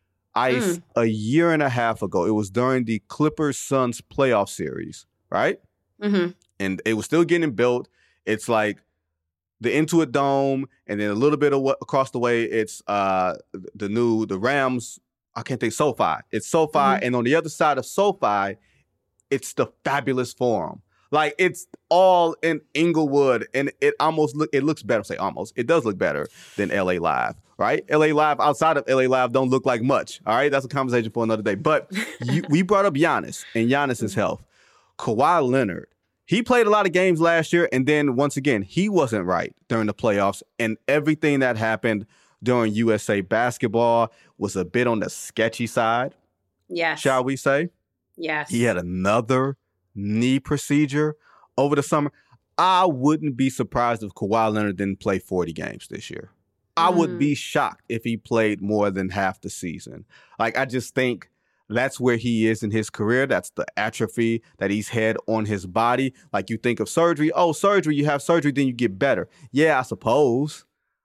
ice mm. a year and a half ago. It was during the Clippers Suns playoff series, right? Mm-hmm. And it was still getting built. It's like the Intuit Dome, and then a little bit of what across the way, it's uh, the new, the Rams, I can't think, SoFi. It's SoFi, mm-hmm. and on the other side of SoFi, it's the Fabulous Forum. Like, it's all in Inglewood, and it almost look, it looks better. Say almost. It does look better than L A Live, right? L A Live, outside of L A Live, don't look like much, all right? That's a conversation for another day. But you, we brought up Giannis and Giannis's health. Kawhi Leonard, he played a lot of games last year, and then once again, he wasn't right during the playoffs, and everything that happened during U S A basketball was a bit on the sketchy side. Yes. Shall we say? Yes. He had another knee procedure over the summer. I wouldn't be surprised if Kawhi Leonard didn't play forty games this year. Mm. I would be shocked if he played more than half the season. Like, I just think that's where he is in his career. That's the atrophy that he's had on his body. Like, you think of surgery. Oh, surgery, you have surgery, then you get better. Yeah, I suppose.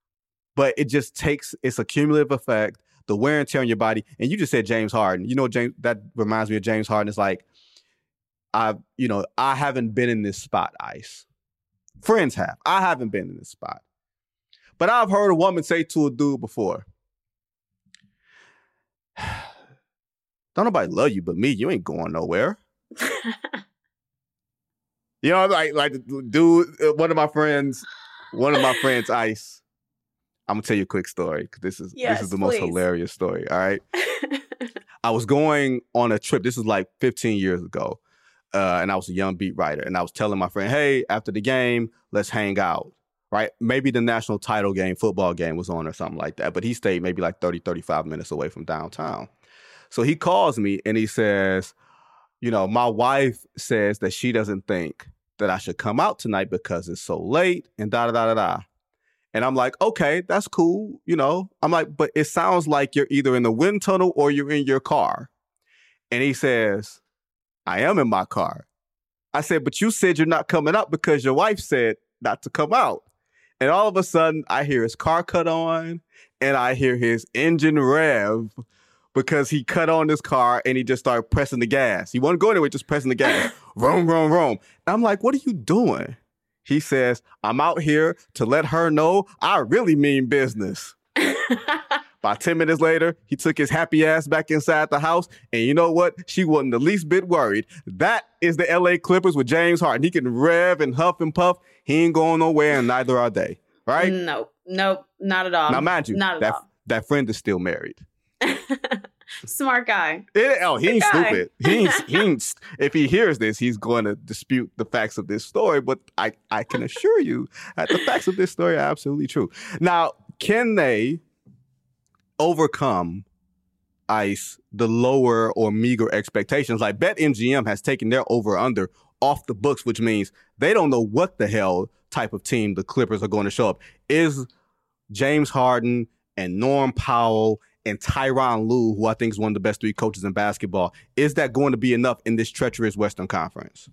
But it just takes, it's a cumulative effect, the wear and tear on your body. And you just said James Harden. You know, James, that reminds me of James Harden. It's like, I, you know, I haven't been in this spot, Ice. Friends have. I haven't been in this spot. But I've heard a woman say to a dude before, don't nobody love you but me. You ain't going nowhere. You know, like, like, dude, one of my friends, one of my friends, Ice, I'm going to tell you a quick story because this is, yes, this is the please. most hilarious story, all right? I was going on a trip. This is like fifteen years ago. Uh, and I was a young beat writer. And I was telling my friend, hey, after the game, let's hang out, right? Maybe the national title game, football game was on or something like that. But he stayed maybe like thirty, thirty-five minutes away from downtown. So he calls me and he says, you know, my wife says that she doesn't think that I should come out tonight because it's so late and da da da da da. And I'm like, okay, that's cool. You know, I'm like, but it sounds like you're either in the wind tunnel or you're in your car. And he says, I am in my car. I said, but you said you're not coming out because your wife said not to come out. And all of a sudden I hear his car cut on and I hear his engine rev because he cut on his car and he just started pressing the gas. He wasn't going anywhere, just pressing the gas. Vroom, vroom, vroom. And I'm like, what are you doing? He says, I'm out here to let her know I really mean business. About ten minutes later, he took his happy ass back inside the house. And you know what? She wasn't the least bit worried. That is the L A Clippers with James Harden. He can rev and huff and puff. He ain't going nowhere and neither are they. Right? No, nope, not at all. Now, mind you, not at that, all. that friend is still married. Smart guy. It, oh, he Good ain't guy. stupid. He ain't, he ain't, if he hears this, he's going to dispute the facts of this story. But I, I can assure you that the facts of this story are absolutely true. Now, can they overcome, Ice, the lower or meager expectations? Like BetMGM has taken their over-under off the books, which means they don't know what the hell type of team the Clippers are going to show up. Is James Harden and Norm Powell and Tyronn Lue, who I think is one of the best three coaches in basketball, is that going to be enough in this treacherous Western Conference?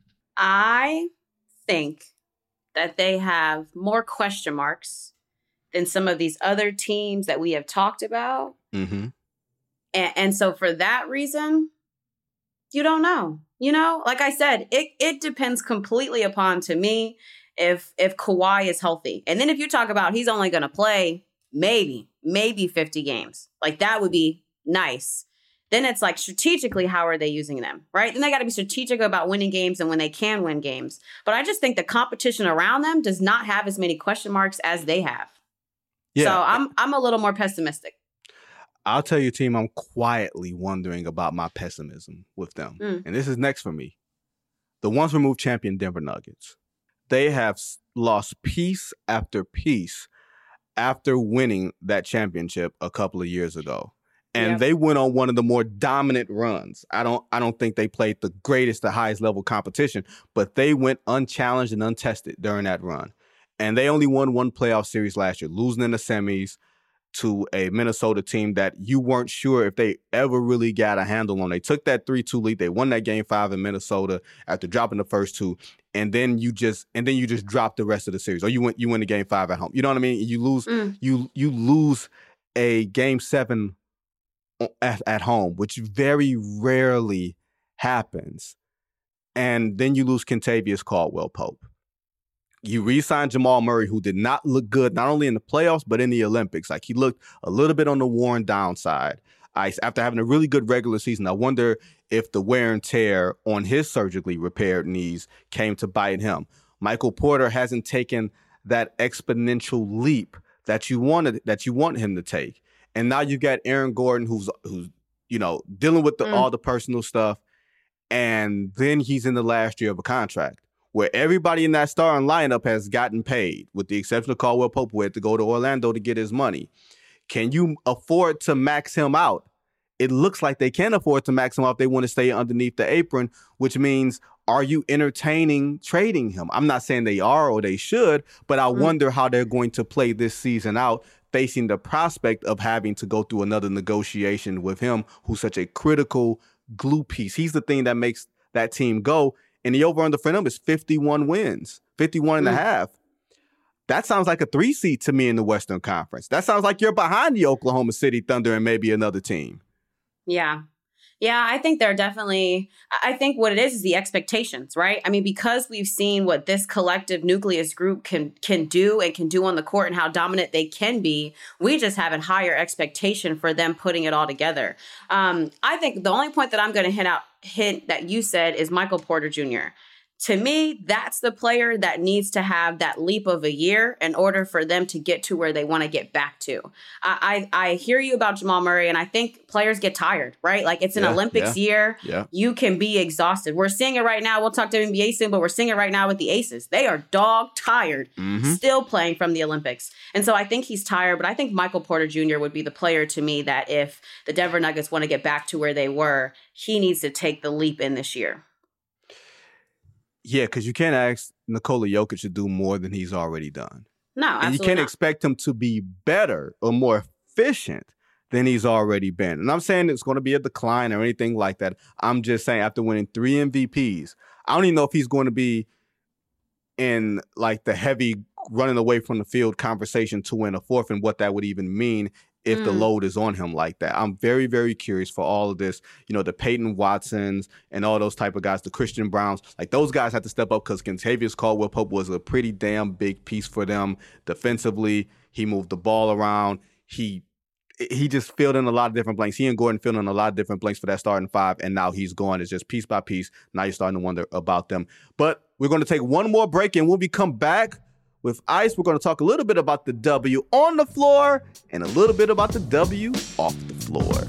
I think that they have more question marks than some of these other teams that we have talked about. Mm-hmm. And, and so for that reason, you don't know. You know, like I said, it it depends completely upon, to me, if if Kawhi is healthy. And then if you talk about he's only going to play maybe, maybe fifty games, like that would be nice. Then it's like, strategically, how are they using them, right? Then they got to be strategic about winning games and when they can win games. But I just think the competition around them does not have as many question marks as they have. Yeah. So I'm I'm a little more pessimistic. I'll tell you, team, I'm quietly wondering about my pessimism with them. Mm. And this is next for me. The once removed champion Denver Nuggets. They have lost piece after piece after winning that championship a couple of years ago. And Yep. they went on one of the more dominant runs. I don't I don't think they played the greatest, the highest level competition, but they went unchallenged and untested during that run. And they only won one playoff series last year, losing in the semis to a Minnesota team that you weren't sure if they ever really got a handle on. They took that three two lead. They won that game five in Minnesota after dropping the first two. And then you just and then you just drop the rest of the series. Or you win you win the game five at home. You know what I mean? You lose Mm. you you lose a game seven at, at home, which very rarely happens. And then you lose Kentavious Caldwell-Pope. You re-signed Jamal Murray, who did not look good, not only in the playoffs, but in the Olympics. Like, he looked a little bit on the worn down side. I, after having a really good regular season, I wonder if the wear and tear on his surgically repaired knees came to bite him. Michael Porter hasn't taken that exponential leap that you wanted, that you want him to take. And now you've got Aaron Gordon, who's, who's you know, dealing with the, Mm. all the personal stuff. And then he's in the last year of a contract, where everybody in that starting lineup has gotten paid, with the exception of Caldwell Pope, who had to go to Orlando to get his money. Can you afford to max him out? It looks like they can afford to max him out if they want to stay underneath the apron, which means, are you entertaining trading him? I'm not saying they are or they should, but I Mm. wonder how they're going to play this season out, facing the prospect of having to go through another negotiation with him, who's such a critical glue piece. He's the thing that makes that team go. And the over-under for them is fifty-one wins, fifty-one and a Mm. half. That sounds like a three seed to me in the Western Conference. That sounds like you're behind the Oklahoma City Thunder and maybe another team. Yeah. Yeah, I think they're definitely, I think what it is is the expectations, right? I mean, because we've seen what this collective nucleus group can can do and can do on the court and how dominant they can be, we just have a higher expectation for them putting it all together. Um, I think the only point that I'm going to hit out, hint that you said is Michael Porter Junior To me, that's the player that needs to have that leap of a year in order for them to get to where they want to get back to. I, I I hear you about Jamal Murray, and I think players get tired, right? Like it's an Yeah, Olympics yeah, year. yeah. You can be exhausted. We're seeing it right now. We'll talk to N B A soon, but we're seeing it right now with the Aces. They are dog tired, Mhm. still playing from the Olympics. And so I think he's tired, but I think Michael Porter Junior would be the player to me that if the Denver Nuggets want to get back to where they were, he needs to take the leap in this year. Yeah, because you can't ask Nikola Jokic to do more than he's already done. No, And absolutely you can't not. expect him to be better or more efficient than he's already been. And I'm saying it's going to be a decline or anything like that. I'm just saying after winning three M V Ps, I don't even know if he's going to be in like the heavy running away from the field conversation to win a fourth and what that would even mean if the Mm. load is on him like that. I'm very, very curious for all of this. You know, the Peyton Watsons and all those type of guys, the Christian Browns, like those guys have to step up because Kentavious Caldwell-Pope was a pretty damn big piece for them defensively. He moved the ball around. He he just filled in a lot of different blanks. He and Gordon filled in a lot of different blanks for that starting five, and now he's gone. It's just piece by piece. Now you're starting to wonder about them. But we're going to take one more break, and when we come back with Ice, we're going to talk a little bit about the W on the floor and a little bit about the W off the floor.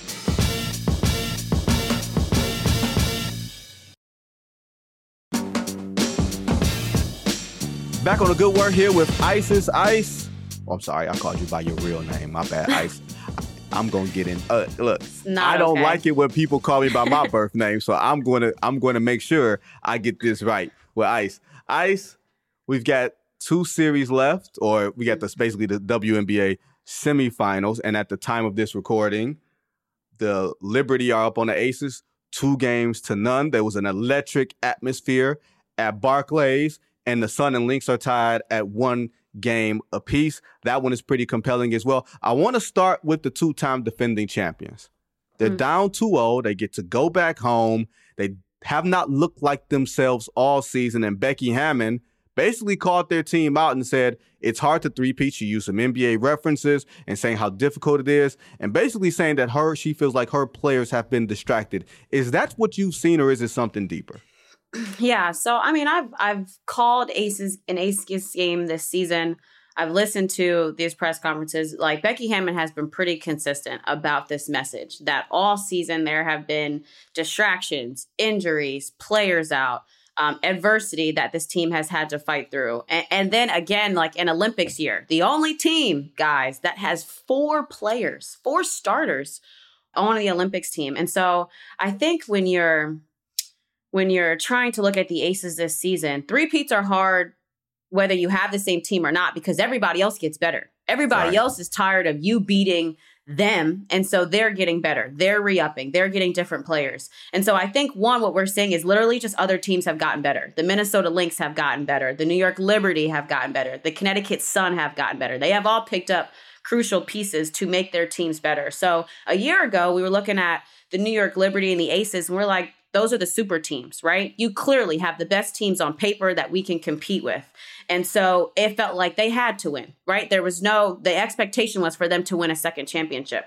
Back on the good work here with Ice's Ice. Oh, I'm sorry, I called you by your real name. My bad, Ice. I'm gonna get in. Uh, look, not I don't okay. like it when people call me by my birth name, so I'm gonna I'm gonna make sure I get this right with Ice. Ice, we've got two series left, or we got this basically the W N B A semifinals, and at the time of this recording, the Liberty are up on the Aces, two games to none. There was an electric atmosphere at Barclays, and the Sun and Lynx are tied at one game apiece. That one is pretty compelling as well. I want to start with the two-time defending champions. They're Mm. down two oh. They get to go back home. They have not looked like themselves all season, and Becky Hammon basically called their team out and said, it's hard to three-peat. She used some N B A references and saying how difficult it is, and basically saying that her, she feels like her players have been distracted. Is that what you've seen, or is it something deeper? Yeah, so I mean, I've I've called Aces an Aces game this season. I've listened to these press conferences. Like Becky Hammon has been pretty consistent about this message that all season there have been distractions, injuries, players out, um, adversity that this team has had to fight through. And, and then again, like an Olympics year, the only team, guys, that has four players, four starters on the Olympics team. And so I think when you're when you're trying to look at the Aces this season, three-peats are hard whether you have the same team or not, because everybody else gets better. Everybody Right. else is tired of you beating them. And so they're getting better. They're re-upping. They're getting different players. And so I think, one, what we're seeing is literally just other teams have gotten better. The Minnesota Lynx have gotten better. The New York Liberty have gotten better. The Connecticut Sun have gotten better. They have all picked up crucial pieces to make their teams better. So a year ago, we were looking at the New York Liberty and the Aces, and we're like, those are the super teams, right? You clearly have the best teams on paper that we can compete with. And so it felt like they had to win, right? There was no, the expectation was for them to win a second championship.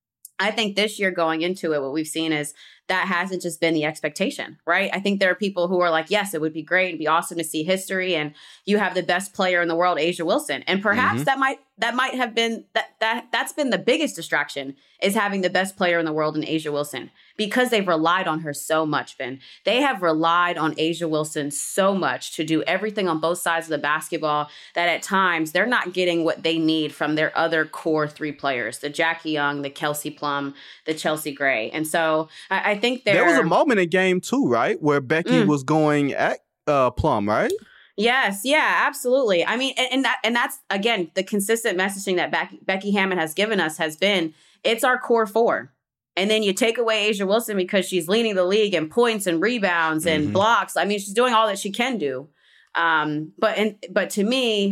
I think this year going into it, what we've seen is that hasn't just been the expectation, right? I think there are people who are like, yes, it would be great. It'd be awesome to see history. And you have the best player in the world, A'ja Wilson. And perhaps Mhm. that might, that might have been, that, that, that's been the biggest distraction, is having the best player in the world in A'ja Wilson, because they've relied on her so much, Vin. They have relied on A'ja Wilson so much to do everything on both sides of the basketball that at times they're not getting what they need from their other core three players, the Jackie Young, the Kelsey Plum, the Chelsea Gray. And so I, I think There there was a moment in game two, right, where Becky Mm. was going at uh, Plum, right? Yes, yeah, absolutely. I mean, and, and that and that's, again, the consistent messaging that Becky, Becky Hammon has given us has been, it's our core four. And then you take away A'ja Wilson because she's leading the league in points and rebounds and Mhm. blocks. I mean, she's doing all that she can do. Um, but and, but to me,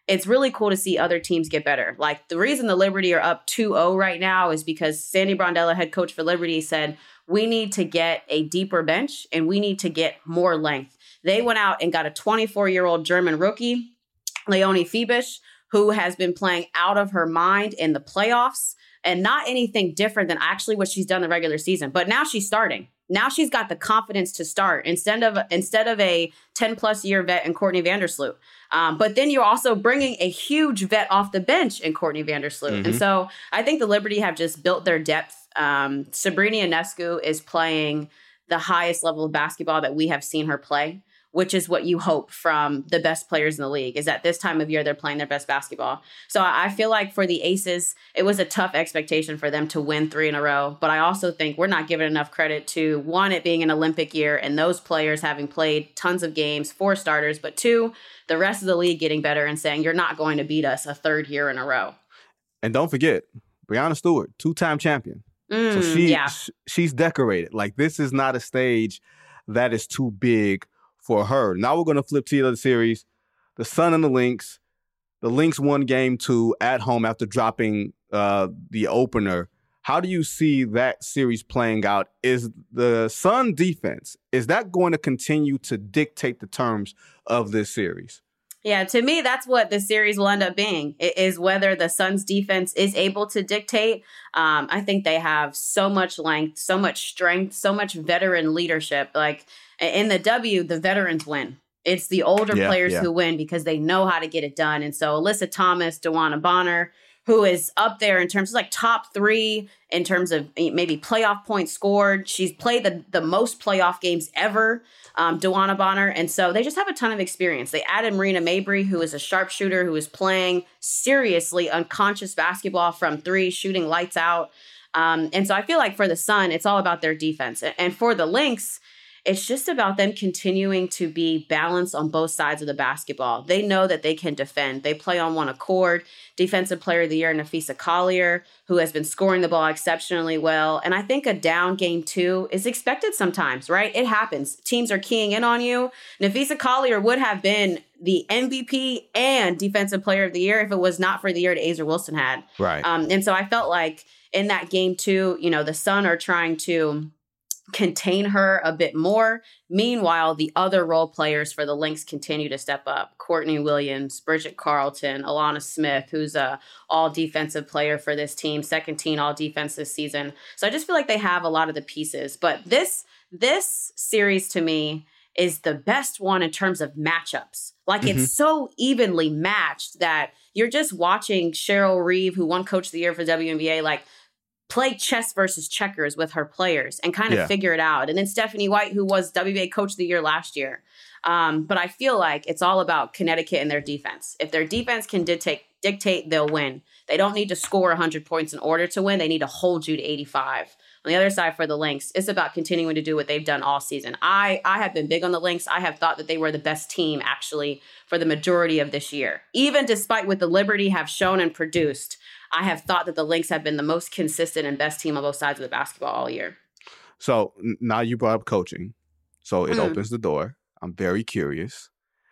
it's really cool to see other teams get better. Like the reason the Liberty are up two oh right now is because Sandy Brondello, head coach for Liberty, said, we need to get a deeper bench and we need to get more length. They went out and got a twenty-four-year-old German rookie, Leonie Fiebisch, who has been playing out of her mind in the playoffs and not anything different than actually what she's done in the regular season. But now she's starting. Now she's got the confidence to start instead of instead of a ten-plus year vet in Courtney Vandersloot. Um, but then you're also bringing a huge vet off the bench in Courtney Vandersloot. Mm-hmm. And so I think the Liberty have just built their depth. Um, Sabrina Ionescu is playing the highest level of basketball that we have seen her play, which is what you hope from the best players in the league, is that this time of year they're playing their best basketball. So I feel like for the Aces, it was a tough expectation for them to win three in a row. But I also think we're not giving enough credit to, one, it being an Olympic year and those players having played tons of games, four starters, but two, the rest of the league getting better and saying, you're not going to beat us a third year in a row. And don't forget, Breanna Stewart, two-time champion. Mm, so she, yeah. sh- she's decorated. Like, this is not a stage that is too big for her. Now we're going to flip to the other series. The Sun and the Lynx. The Lynx won game two at home after dropping uh, the opener. How do you see that series playing out? Is the Sun defense, is that going to continue to dictate the terms of this series? Yeah, to me, that's what the series will end up being, is whether the Suns defense is able to dictate. Um, I think they have so much length, so much strength, so much veteran leadership. Like in the W, the veterans win. It's the older yeah, players yeah. who win because they know how to get it done. And so Alyssa Thomas, DeWanna Bonner, who is up there in terms of like top three in terms of maybe playoff points scored. She's played the, the most playoff games ever, um, DeWanna Bonner. And so they just have a ton of experience. They added Marina Mabry, who is a sharpshooter, who is playing seriously unconscious basketball from three, shooting lights out. Um, and so I feel like for the Sun, it's all about their defense. And for the Lynx, it's just about them continuing to be balanced on both sides of the basketball. They know that they can defend. They play on one accord. Defensive Player of the Year, Nafisa Collier, who has been scoring the ball exceptionally well. And I think a down game two is expected sometimes, right? It happens. Teams are keying in on you. Nafisa Collier would have been the M V P and Defensive Player of the Year if it was not for the year that A'ja Wilson had. Right. Um, and so I felt like in that game two, you know, the Sun are trying to contain her a bit more. Meanwhile, the other role players for the Lynx continue to step up. Courtney Williams, Bridget Carlton, Alana Smith, who's a all defensive player for this team, second team all defense this season. So I just feel like they have a lot of the pieces. But this this series to me is the best one in terms of matchups. Like mm-hmm. it's so evenly matched that you're just watching Cheryl Reeve, who won Coach of the Year for W N B A, like play chess versus checkers with her players and kind of yeah. figure it out. And then Stephanie White, who was W N B A Coach of the Year last year. Um, but I feel like it's all about Connecticut and their defense. If their defense can dictate, dictate, they'll win. They don't need to score one hundred points in order to win. They need to hold you to eighty-five. On the other side for the Lynx, it's about continuing to do what they've done all season. I, I have been big on the Lynx. I have thought that they were the best team, actually, for the majority of this year. Even despite what the Liberty have shown and produced, I have thought that the Lynx have been the most consistent and best team on both sides of the basketball all year. So now you brought up coaching. So it Mm. opens the door. I'm very curious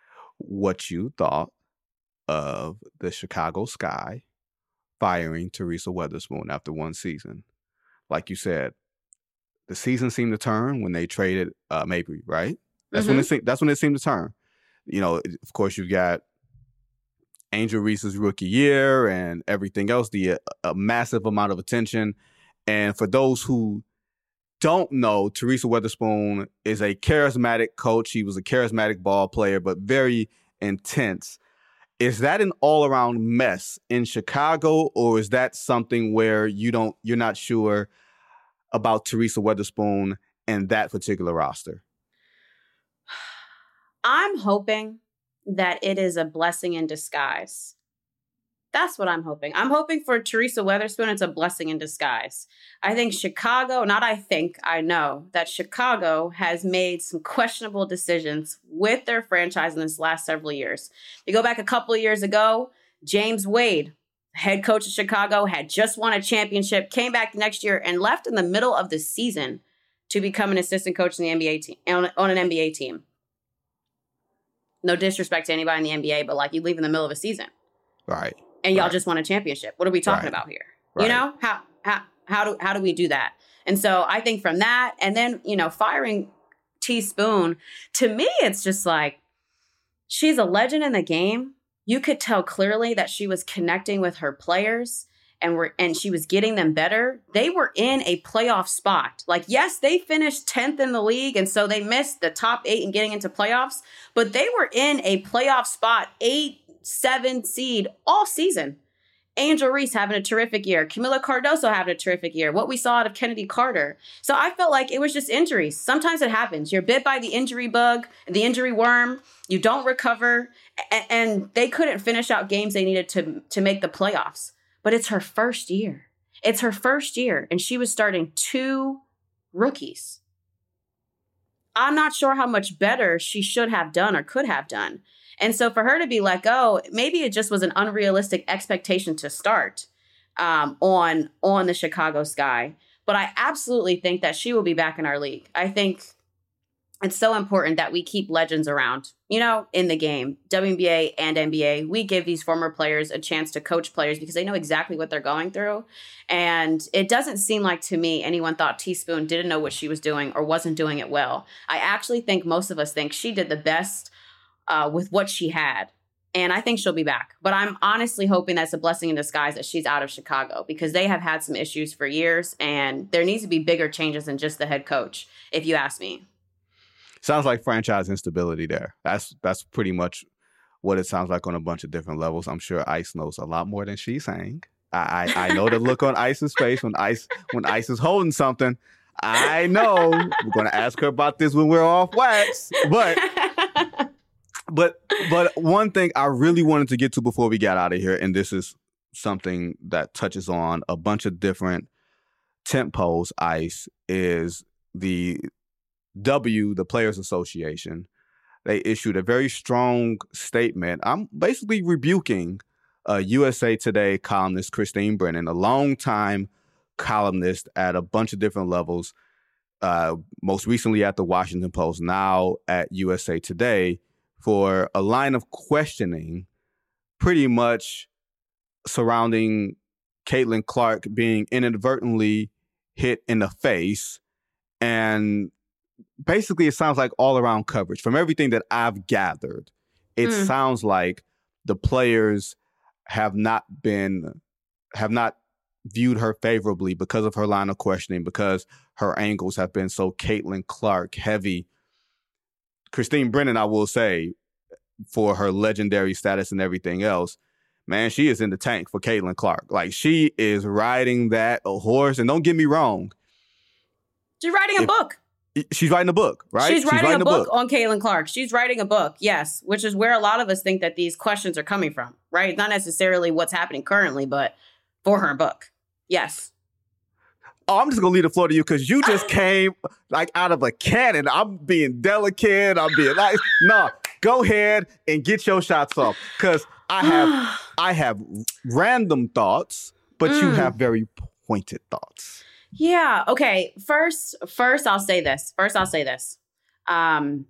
what you thought of the Chicago Sky firing Teresa Weatherspoon after one season. Like you said, the season seemed to turn when they traded uh, Mabry, right? That's Mm-hmm. when it seemed, that's when it seemed to turn. You know, of course, you've got Angel Reese's rookie year and everything else, the uh, a massive amount of attention. And for those who don't know, Teresa Weatherspoon is a charismatic coach. She was a charismatic ball player, but very intense. Is that an all-around mess in Chicago, or is that something where you don't, you're not sure about Teresa Weatherspoon and that particular roster? I'm hoping that it is a blessing in disguise. That's what I'm hoping. I'm hoping for Teresa Weatherspoon, it's a blessing in disguise. I think Chicago, not I think, I know that Chicago has made some questionable decisions with their franchise in this last several years. You go back a couple of years ago, James Wade, head coach of Chicago, had just won a championship, came back the next year and left in the middle of the season to become an assistant coach in the N B A team, on, on an N B A team. No disrespect to anybody in the N B A, but like you leave in the middle of a season. Right. And y'all right. just won a championship. What are we talking Right. about here? Right. You know, how, how, how do, how do we do that? And so I think from that, and then, you know, firing Teaspoon, to me, it's just like, she's a legend in the game. You could tell clearly that she was connecting with her players and were and she was getting them better. They were in a playoff spot. Like, yes, they finished tenth in the league, and so they missed the top eight and getting into playoffs, but they were in a playoff spot, eight, seven seed all season. Angel Reese having a terrific year. Camila Cardoso having a terrific year. What we saw out of Kennedy Carter. So I felt like it was just injuries. Sometimes it happens. You're bit by the injury bug, the injury worm. You don't recover. A- and they couldn't finish out games they needed to, to make the playoffs. But it's her first year. It's her first year. And she was starting two rookies. I'm not sure how much better she should have done or could have done. And so for her to be let go, maybe it just was an unrealistic expectation to start um, on, on the Chicago Sky. But I absolutely think that she will be back in our league. I think it's so important that we keep legends around, you know, in the game. W N B A and N B A, we give these former players a chance to coach players because they know exactly what they're going through. And it doesn't seem like to me anyone thought Teaspoon didn't know what she was doing or wasn't doing it well. I actually think most of us think she did the best Uh, with what she had. And I think she'll be back. But I'm honestly hoping that's a blessing in disguise that she's out of Chicago because they have had some issues for years and there needs to be bigger changes than just the head coach, if you ask me. Sounds like franchise instability there. That's that's pretty much what it sounds like on a bunch of different levels. I'm sure Ice knows a lot more than she's saying. I, I, I know the look on Ice's face when Ice when Ice is holding something. I know. We're going to ask her about this when we're off wax. But... But but one thing I really wanted to get to before we got out of here, and this is something that touches on a bunch of different tempos, Ice, is the W, the Players Association. They issued a very strong statement. I'm basically rebuking uh, U S A Today columnist Christine Brennan, a longtime columnist at a bunch of different levels, uh, most recently at the Washington Post, now at U S A Today, for a line of questioning pretty much surrounding Caitlin Clark being inadvertently hit in the face. And basically, it sounds like all around coverage. From everything that I've gathered, it mm. sounds like the players have not been, have not viewed her favorably because of her line of questioning, because her angles have been so Caitlin Clark heavy. Christine Brennan, I will say, for her legendary status and everything else, man, she is in the tank for Caitlin Clark. Like, she is riding that horse. And don't get me wrong, she's writing a if, book. She's writing a book, right? She's writing, she's writing a, a book, book on Caitlin Clark. She's writing a book, yes, which is where a lot of us think that these questions are coming from, right? Not necessarily what's happening currently, but for her book. Yes. Oh, I'm just going to leave the floor to you because you just came like out of a cannon. I'm being delicate. I'm being nice. No, go ahead and get your shots off because I have I have random thoughts, but mm. you have very pointed thoughts. Yeah. Okay. First, first I'll say this. First, I'll say this. Um,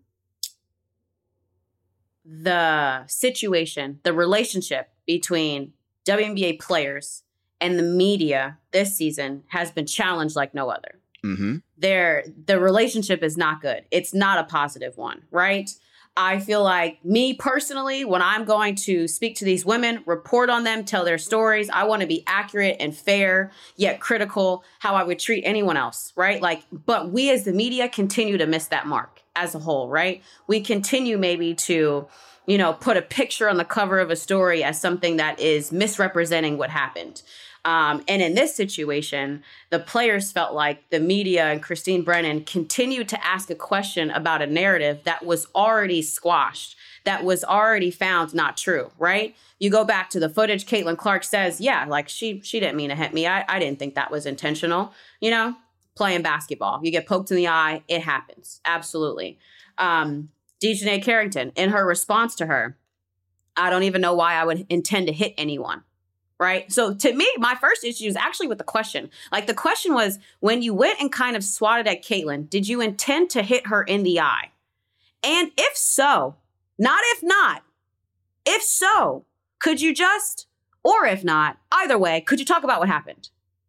the situation, the relationship between W N B A players and the media this season has been challenged like no other. Mm-hmm. Their, the relationship is not good. It's not a positive one, right? I feel like me personally, when I'm going to speak to these women, report on them, tell their stories, I want to be accurate and fair, yet critical, how I would treat anyone else, right? Like, but we as the media continue to miss that mark as a whole, right? We continue maybe to, you know, put a picture on the cover of a story as something that is misrepresenting what happened. Um, and in this situation, the players felt like the media and Christine Brennan continued to ask a question about a narrative that was already squashed, that was already found not true, right? You go back to the footage, Caitlin Clark says, yeah, like she she didn't mean to hit me. I, I didn't think that was intentional. You know, playing basketball, you get poked in the eye, it happens. Absolutely. Um, Dejanay Carrington, in her response to her, I don't even know why I would intend to hit anyone. Right. So to me, my first issue is actually with the question. Like the question was, when you went and kind of swatted at Caitlin, did you intend to hit her in the eye? And if so, not if not, if so, Could you just, or if not, either way, could you talk about what happened?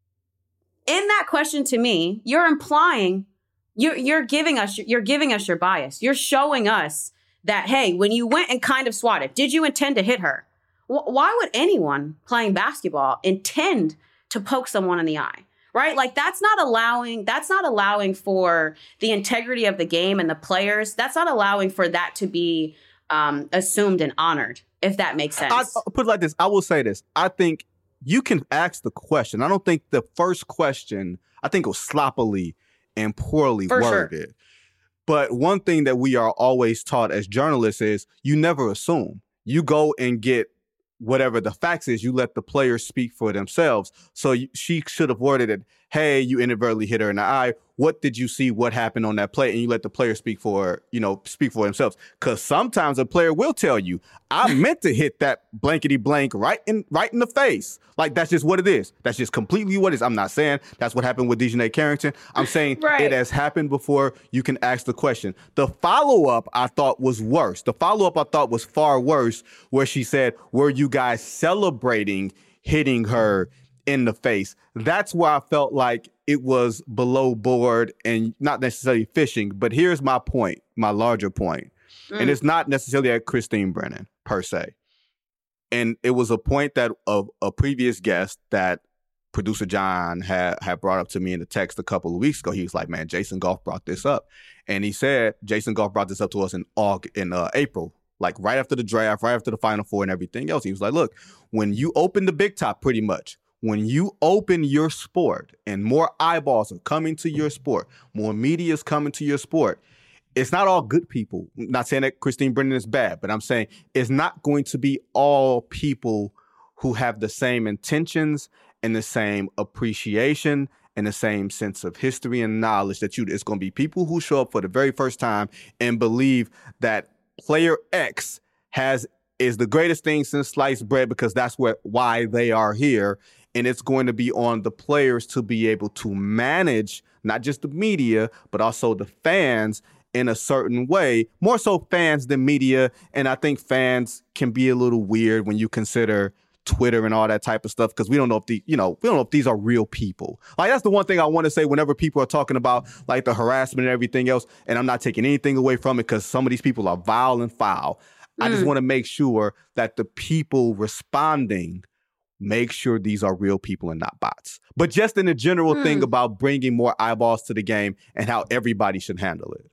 In that question to me, you're implying, you're, you're giving us, you're giving us your bias. You're showing us that, hey, when you went and kind of swatted, did you intend to hit her? W- why would anyone playing basketball intend to poke someone in the eye? Right? Like that's not allowing, that's not allowing for the integrity of the game and the players. That's not allowing for that to be um, assumed and honored, if that makes sense. I, I'll put it like this. I will say this. I think you can ask the question. I don't think the first question, I think it was sloppily and poorly For worded. sure. But one thing that we are always taught as journalists is you never assume. You go and get whatever the facts is, you let the players speak for themselves. So you, she should have worded it, hey, you inadvertently hit her in the eye. What did you see? What happened on that play? And you let the player speak for, you know, speak for themselves. Because sometimes a player will tell you, I meant to hit that blankety blank right in right in the face. Like, that's just what it is. That's just completely what it is. I'm not saying that's what happened with Dejanay Carrington. I'm saying Right. it has happened before. You can ask the question. The follow-up I thought was worse. The follow-up I thought was far worse, where she said, were you guys celebrating hitting her in the face? That's why I felt like it was below board and not necessarily fishing. But here's my point, my larger point. Mm. And it's not necessarily at Christine Brennan per se. And it was a point that a, a previous guest that producer John had, had brought up to me in the text a couple of weeks ago. He was like, man, Jason Goff brought this up. And he said, Jason Goff brought this up to us in August, in uh, April, like right after the draft, right after the Final Four and everything else. He was like, look, when you open the big top pretty much, when you open your sport and more eyeballs are coming to your sport, more media is coming to your sport, it's not all good people. I'm not saying that Christine Brennan is bad, but I'm saying it's not going to be all people who have the same intentions and the same appreciation and the same sense of history and knowledge that you, it's going to be people who show up for the very first time and believe that player X has is the greatest thing since sliced bread because that's what why they are here. And it's going to be on the players to be able to manage not just the media, but also the fans in a certain way, more so fans than media. And I think fans can be a little weird when you consider Twitter and all that type of stuff, because we don't know if the, you know, we don't know if these are real people. Like, that's the one thing I want to say whenever people are talking about like the harassment and everything else, and I'm not taking anything away from it because some of these people are vile and foul. Mm. I just want to make sure that the people responding make sure these are real people and not bots. But just in the general mm. thing about bringing more eyeballs to the game and how everybody should handle it.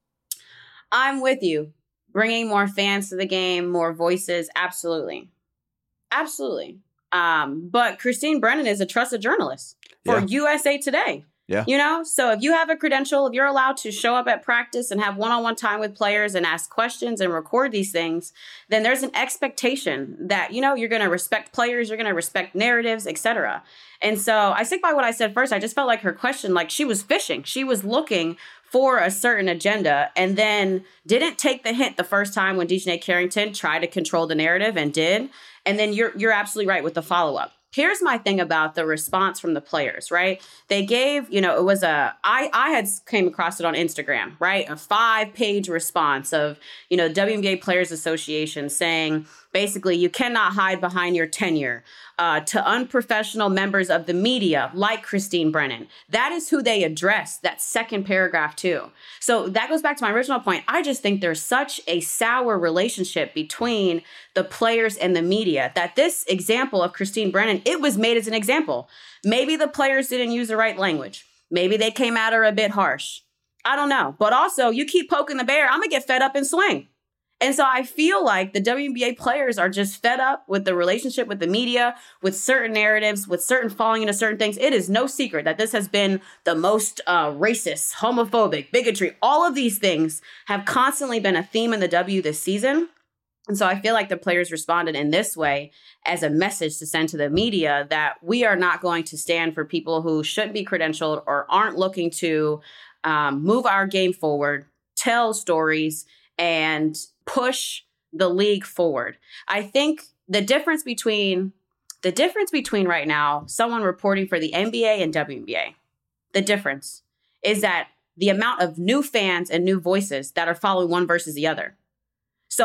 I'm with you. Bringing more fans to the game, more voices. Absolutely. Absolutely. Um, but Christine Brennan is a trusted journalist for yeah. U S A Today. Yeah. You know, so if you have a credential, if you're allowed to show up at practice and have one-on-one time with players and ask questions and record these things, then there's an expectation that, you know, you're going to respect players, you're going to respect narratives, et cetera. And so I stick by what I said first. I just felt like her question, like she was fishing. She was looking for a certain agenda and then didn't take the hint the first time when Dejanay Carrington tried to control the narrative and did. And then you're you're absolutely right with the follow-up. Here's my thing about the response from the players, right? They gave, you know, it was a, I, I had came across it on Instagram, right? A five page response of, you know, W N B A Players Association saying, basically, you cannot hide behind your tenure uh, to unprofessional members of the media like Christine Brennan. That is who they address, that second paragraph too. So that goes back to my original point. I just think there's such a sour relationship between the players and the media that this example of Christine Brennan, it was made as an example. Maybe the players didn't use the right language. Maybe they came at her a bit harsh. I don't know. But also, you keep poking the bear, I'm going to get fed up and swing. And so I feel like the W N B A players are just fed up with the relationship with the media, with certain narratives, with certain falling into certain things. It is no secret that this has been the most uh, racist, homophobic, bigotry. All of these things have constantly been a theme in the W this season. And so I feel like the players responded in this way as a message to send to the media that we are not going to stand for people who shouldn't be credentialed or aren't looking to um, move our game forward, tell stories, and push the league forward. I think the difference between the difference between right now, someone reporting for the N B A and W N B A, the difference is that the amount of new fans and new voices that are following one versus the other. So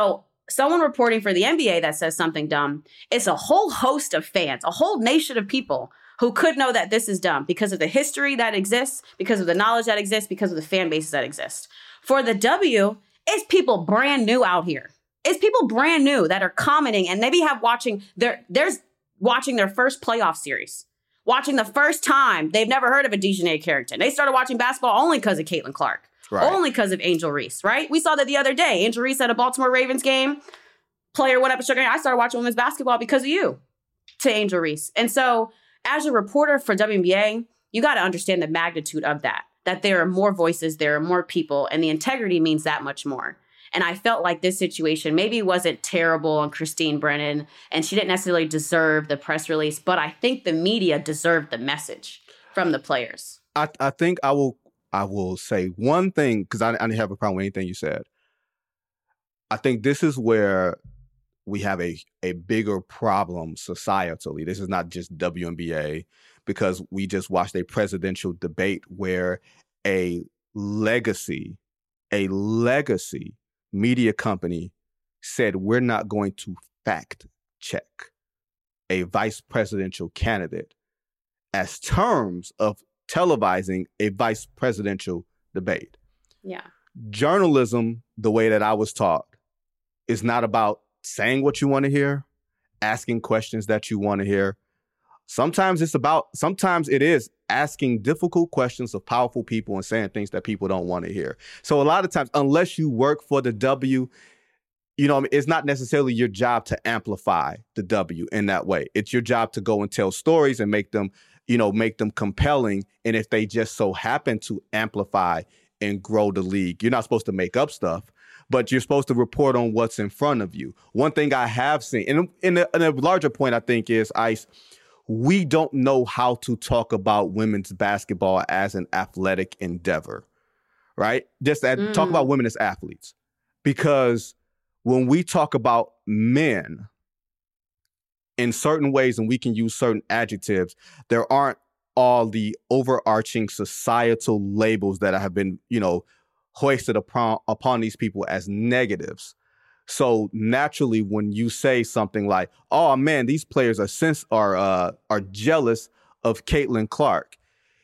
someone reporting for the N B A that says something dumb, it's a whole host of fans, a whole nation of people who could know that this is dumb because of the history that exists, because of the knowledge that exists, because of the fan bases that exist. For the W, it's people brand new out here. It's people brand new that are commenting and maybe have watching their, there's watching their first playoff series, watching the first time they've never heard of a DeJounte Carrington. They started watching basketball only because of Caitlin Clark, right. Only because of Angel Reese, right? We saw that the other day. Angel Reese at a Baltimore Ravens game, player went up and shook her hand. I started watching women's basketball because of you, to Angel Reese. And so as a reporter for W N B A, you got to understand the magnitude of that, that there are more voices, there are more people, and the integrity means that much more. And I felt like this situation maybe wasn't terrible on Christine Brennan, and she didn't necessarily deserve the press release, but I think the media deserved the message from the players. I, I think I will I will say one thing, because I, I didn't have a problem with anything you said. I think this is where we have a, a bigger problem societally. This is not just W N B A, because we just watched a presidential debate where a legacy, a legacy media company said, we're not going to fact check a vice presidential candidate as terms of televising a vice presidential debate. Yeah. Journalism, the way that I was taught, is not about saying what you want to hear, asking questions that you want to hear. Sometimes it's about, sometimes it is asking difficult questions of powerful people and saying things that people don't want to hear. So a lot of times, unless you work for the W, you know, it's not necessarily your job to amplify the W in that way. It's your job to go and tell stories and make them, you know, make them compelling. And if they just so happen to amplify and grow the league, you're not supposed to make up stuff, but you're supposed to report on what's in front of you. One thing I have seen, and in a, in a larger point, I think is, Ice, we don't know how to talk about women's basketball as an athletic endeavor, right? Just that, mm. talk about women as athletes. Because when we talk about men in certain ways, and we can use certain adjectives, there aren't all the overarching societal labels that have been, you know, hoisted upon, upon these people as negatives. So naturally, when you say something like, "Oh man, these players are sense are uh, are jealous of Caitlin Clark,"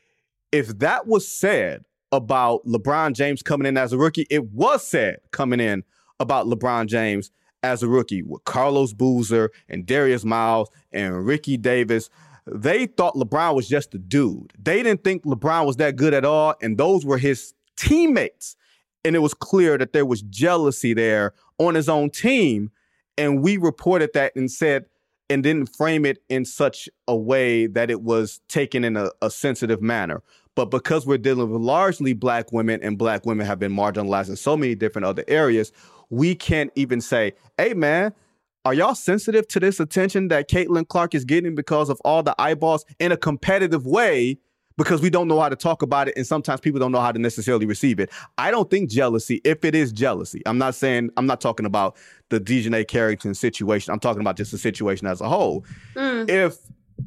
if that was said about LeBron James coming in as a rookie, it was said coming in about LeBron James as a rookie with Carlos Boozer and Darius Miles and Ricky Davis. They thought LeBron was just a dude. They didn't think LeBron was that good at all, and those were his teammates. And it was clear that there was jealousy there on his own team. And we reported that and said, and didn't frame it in such a way that it was taken in a, a sensitive manner. But because we're dealing with largely black women, and black women have been marginalized in so many different other areas, we can't even say, hey, man, are y'all sensitive to this attention that Caitlin Clark is getting because of all the eyeballs in a competitive way? Because we don't know how to talk about it, and sometimes people don't know how to necessarily receive it. I don't think jealousy, if it is jealousy, I'm not saying, I'm not talking about the DeJounte Carrington situation. I'm talking about just the situation as a whole. Mm. If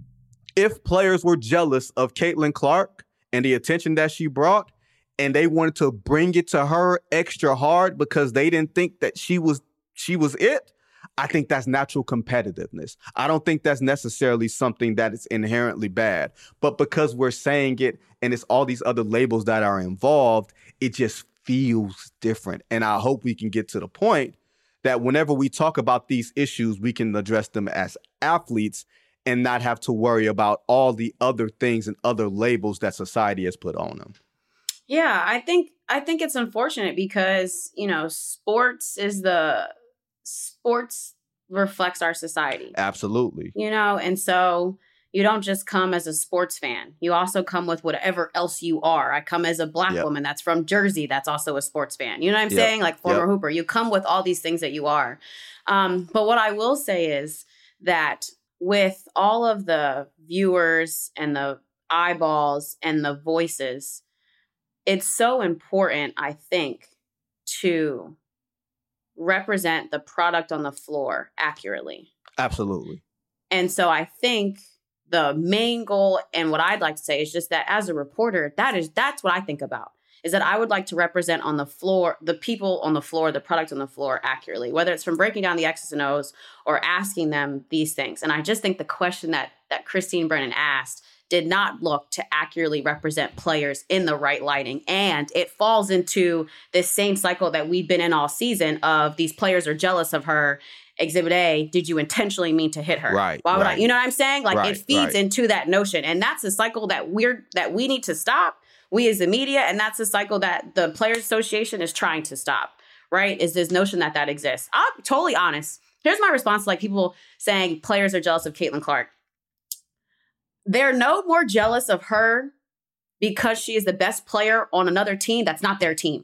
if players were jealous of Caitlin Clark and the attention that she brought, and they wanted to bring it to her extra hard because they didn't think that she was she was it, I think that's natural competitiveness. I don't think that's necessarily something that is inherently bad. But because we're saying it and it's all these other labels that are involved, it just feels different. And I hope we can get to the point that whenever we talk about these issues, we can address them as athletes and not have to worry about all the other things and other labels that society has put on them. Yeah, I think I think it's unfortunate because, you know, sports is the sports reflects our society. Absolutely. You know, and so you don't just come as a sports fan. You also come with whatever else you are. I come as a black yep. woman that's from Jersey that's also a sports fan. You know what I'm yep. saying? Like former yep. hooper. You come with all these things that you are. Um, but what I will say is that with all of the viewers and the eyeballs and the voices, it's so important, I think, to represent the product on the floor accurately. Absolutely. And so I think the main goal and what I'd like to say is just that as a reporter, that is that's what I think about. is that I would like to represent on the floor, the people on the floor, the product on the floor accurately, whether it's from breaking down the X's and O's or asking them these things. And I just think the question that that Christine Brennan asked did not look to accurately represent players in the right lighting. And it falls into this same cycle that we've been in all season of these players are jealous of her. Exhibit A, did you intentionally mean to hit her? Right. Why would right. I, you know what I'm saying? Like right, it feeds right. into that notion. And that's a cycle that we're, that we need to stop, we as the media. And that's a cycle that the Players Association is trying to stop, right? Is this notion that that exists. I'm totally honest. Here's my response to like people saying players are jealous of Caitlin Clark. They're no more jealous of her because she is the best player on another team that's not their team.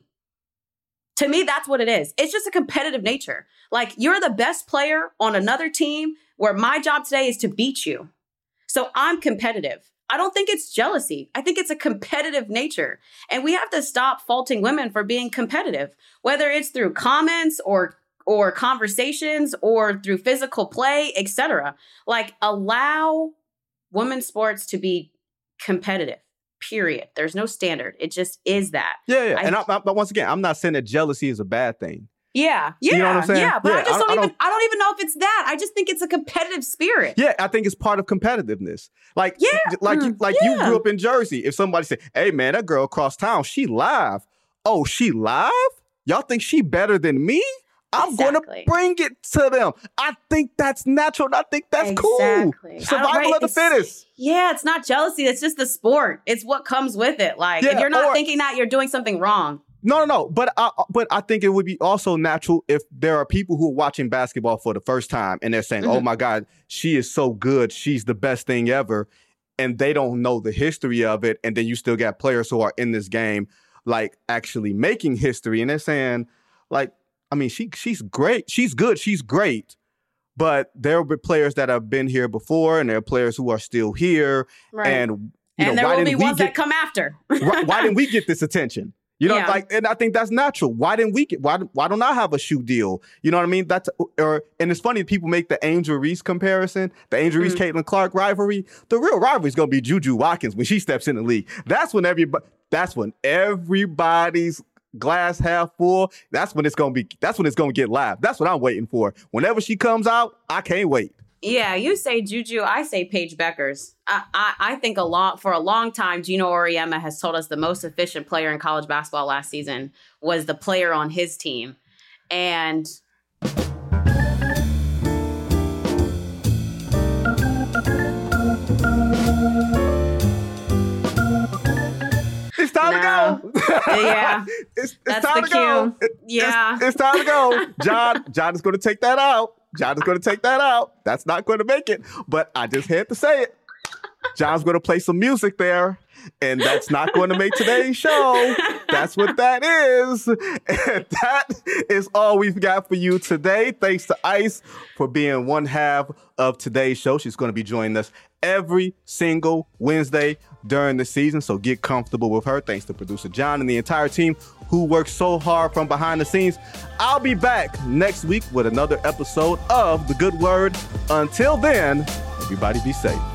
To me, that's what it is. It's just a competitive nature. Like, you're the best player on another team where my job today is to beat you. So I'm competitive. I don't think it's jealousy. I think it's a competitive nature. And we have to stop faulting women for being competitive, whether it's through comments or or conversations or through physical play, et cetera. Like, allow women's sports to be competitive. Period. There's no standard. It just is that. Yeah, yeah. I, and I, I, but once again, I'm not saying that jealousy is a bad thing. Yeah, yeah, you know what I'm saying? yeah. But yeah, I just I, don't I even. don't, I don't even know if it's that. I just think it's a competitive spirit. Yeah, I think it's part of competitiveness. Like, yeah, like, you, like yeah. you grew up in Jersey. If somebody said, "Hey, man, that girl across town, she live." Oh, she live? Y'all think she better than me? I'm exactly. going to bring it to them. I think that's natural. And I think that's exactly. cool. Survival right. of the it's, fittest. Yeah, it's not jealousy. It's just the sport. It's what comes with it. Like, Yeah, if you're not or, thinking that, you're doing something wrong. No, no, no. But I, but I think it would be also natural if there are people who are watching basketball for the first time and they're saying, mm-hmm. oh, my God, she is so good. She's the best thing ever. And they don't know the history of it. And then you still got players who are in this game, like, actually making history. And they're saying, like, I mean, she she's great. She's good. She's great. But there will be players that have been here before, and there are players who are still here. Right. And, you and know, there why will didn't be we ones get, that come after. why, why didn't we get this attention? You know, yeah. like, and I think that's natural. Why didn't we get, why, why don't I have a shoe deal? You know what I mean? That's, or, and it's funny, people make the Angel Reese comparison, the Angel Reese, mm-hmm. Caitlin Clark rivalry. The real rivalry is going to be Juju Watkins when she steps in the league. That's when everybody, that's when everybody's glass half full. That's when it's going to be, that's when it's going to get live. That's what I'm waiting for. Whenever she comes out, I can't wait. Yeah, you say Juju, I say Paige Beckers. I, I, I think a lot for a long time, Gino Auriemma has told us the most efficient player in college basketball last season was the player on his team. And it's time no. to go. Yeah, it's, it's that's time the to go. cue. Yeah, it's, it's time to go. John, John is going to take that out. John is going to take that out. That's not going to make it. But I just had to say it. John's going to play some music there. And that's not going to make today's show. That's what that is. And that is all we've got for you today. Thanks to Ice for being one half of today's show. She's going to be joining us every single Wednesday during the season. So get comfortable with her. Thanks to producer John and the entire team who works so hard from behind the scenes. I'll be back next week with another episode of The Good Word. Until then, everybody be safe.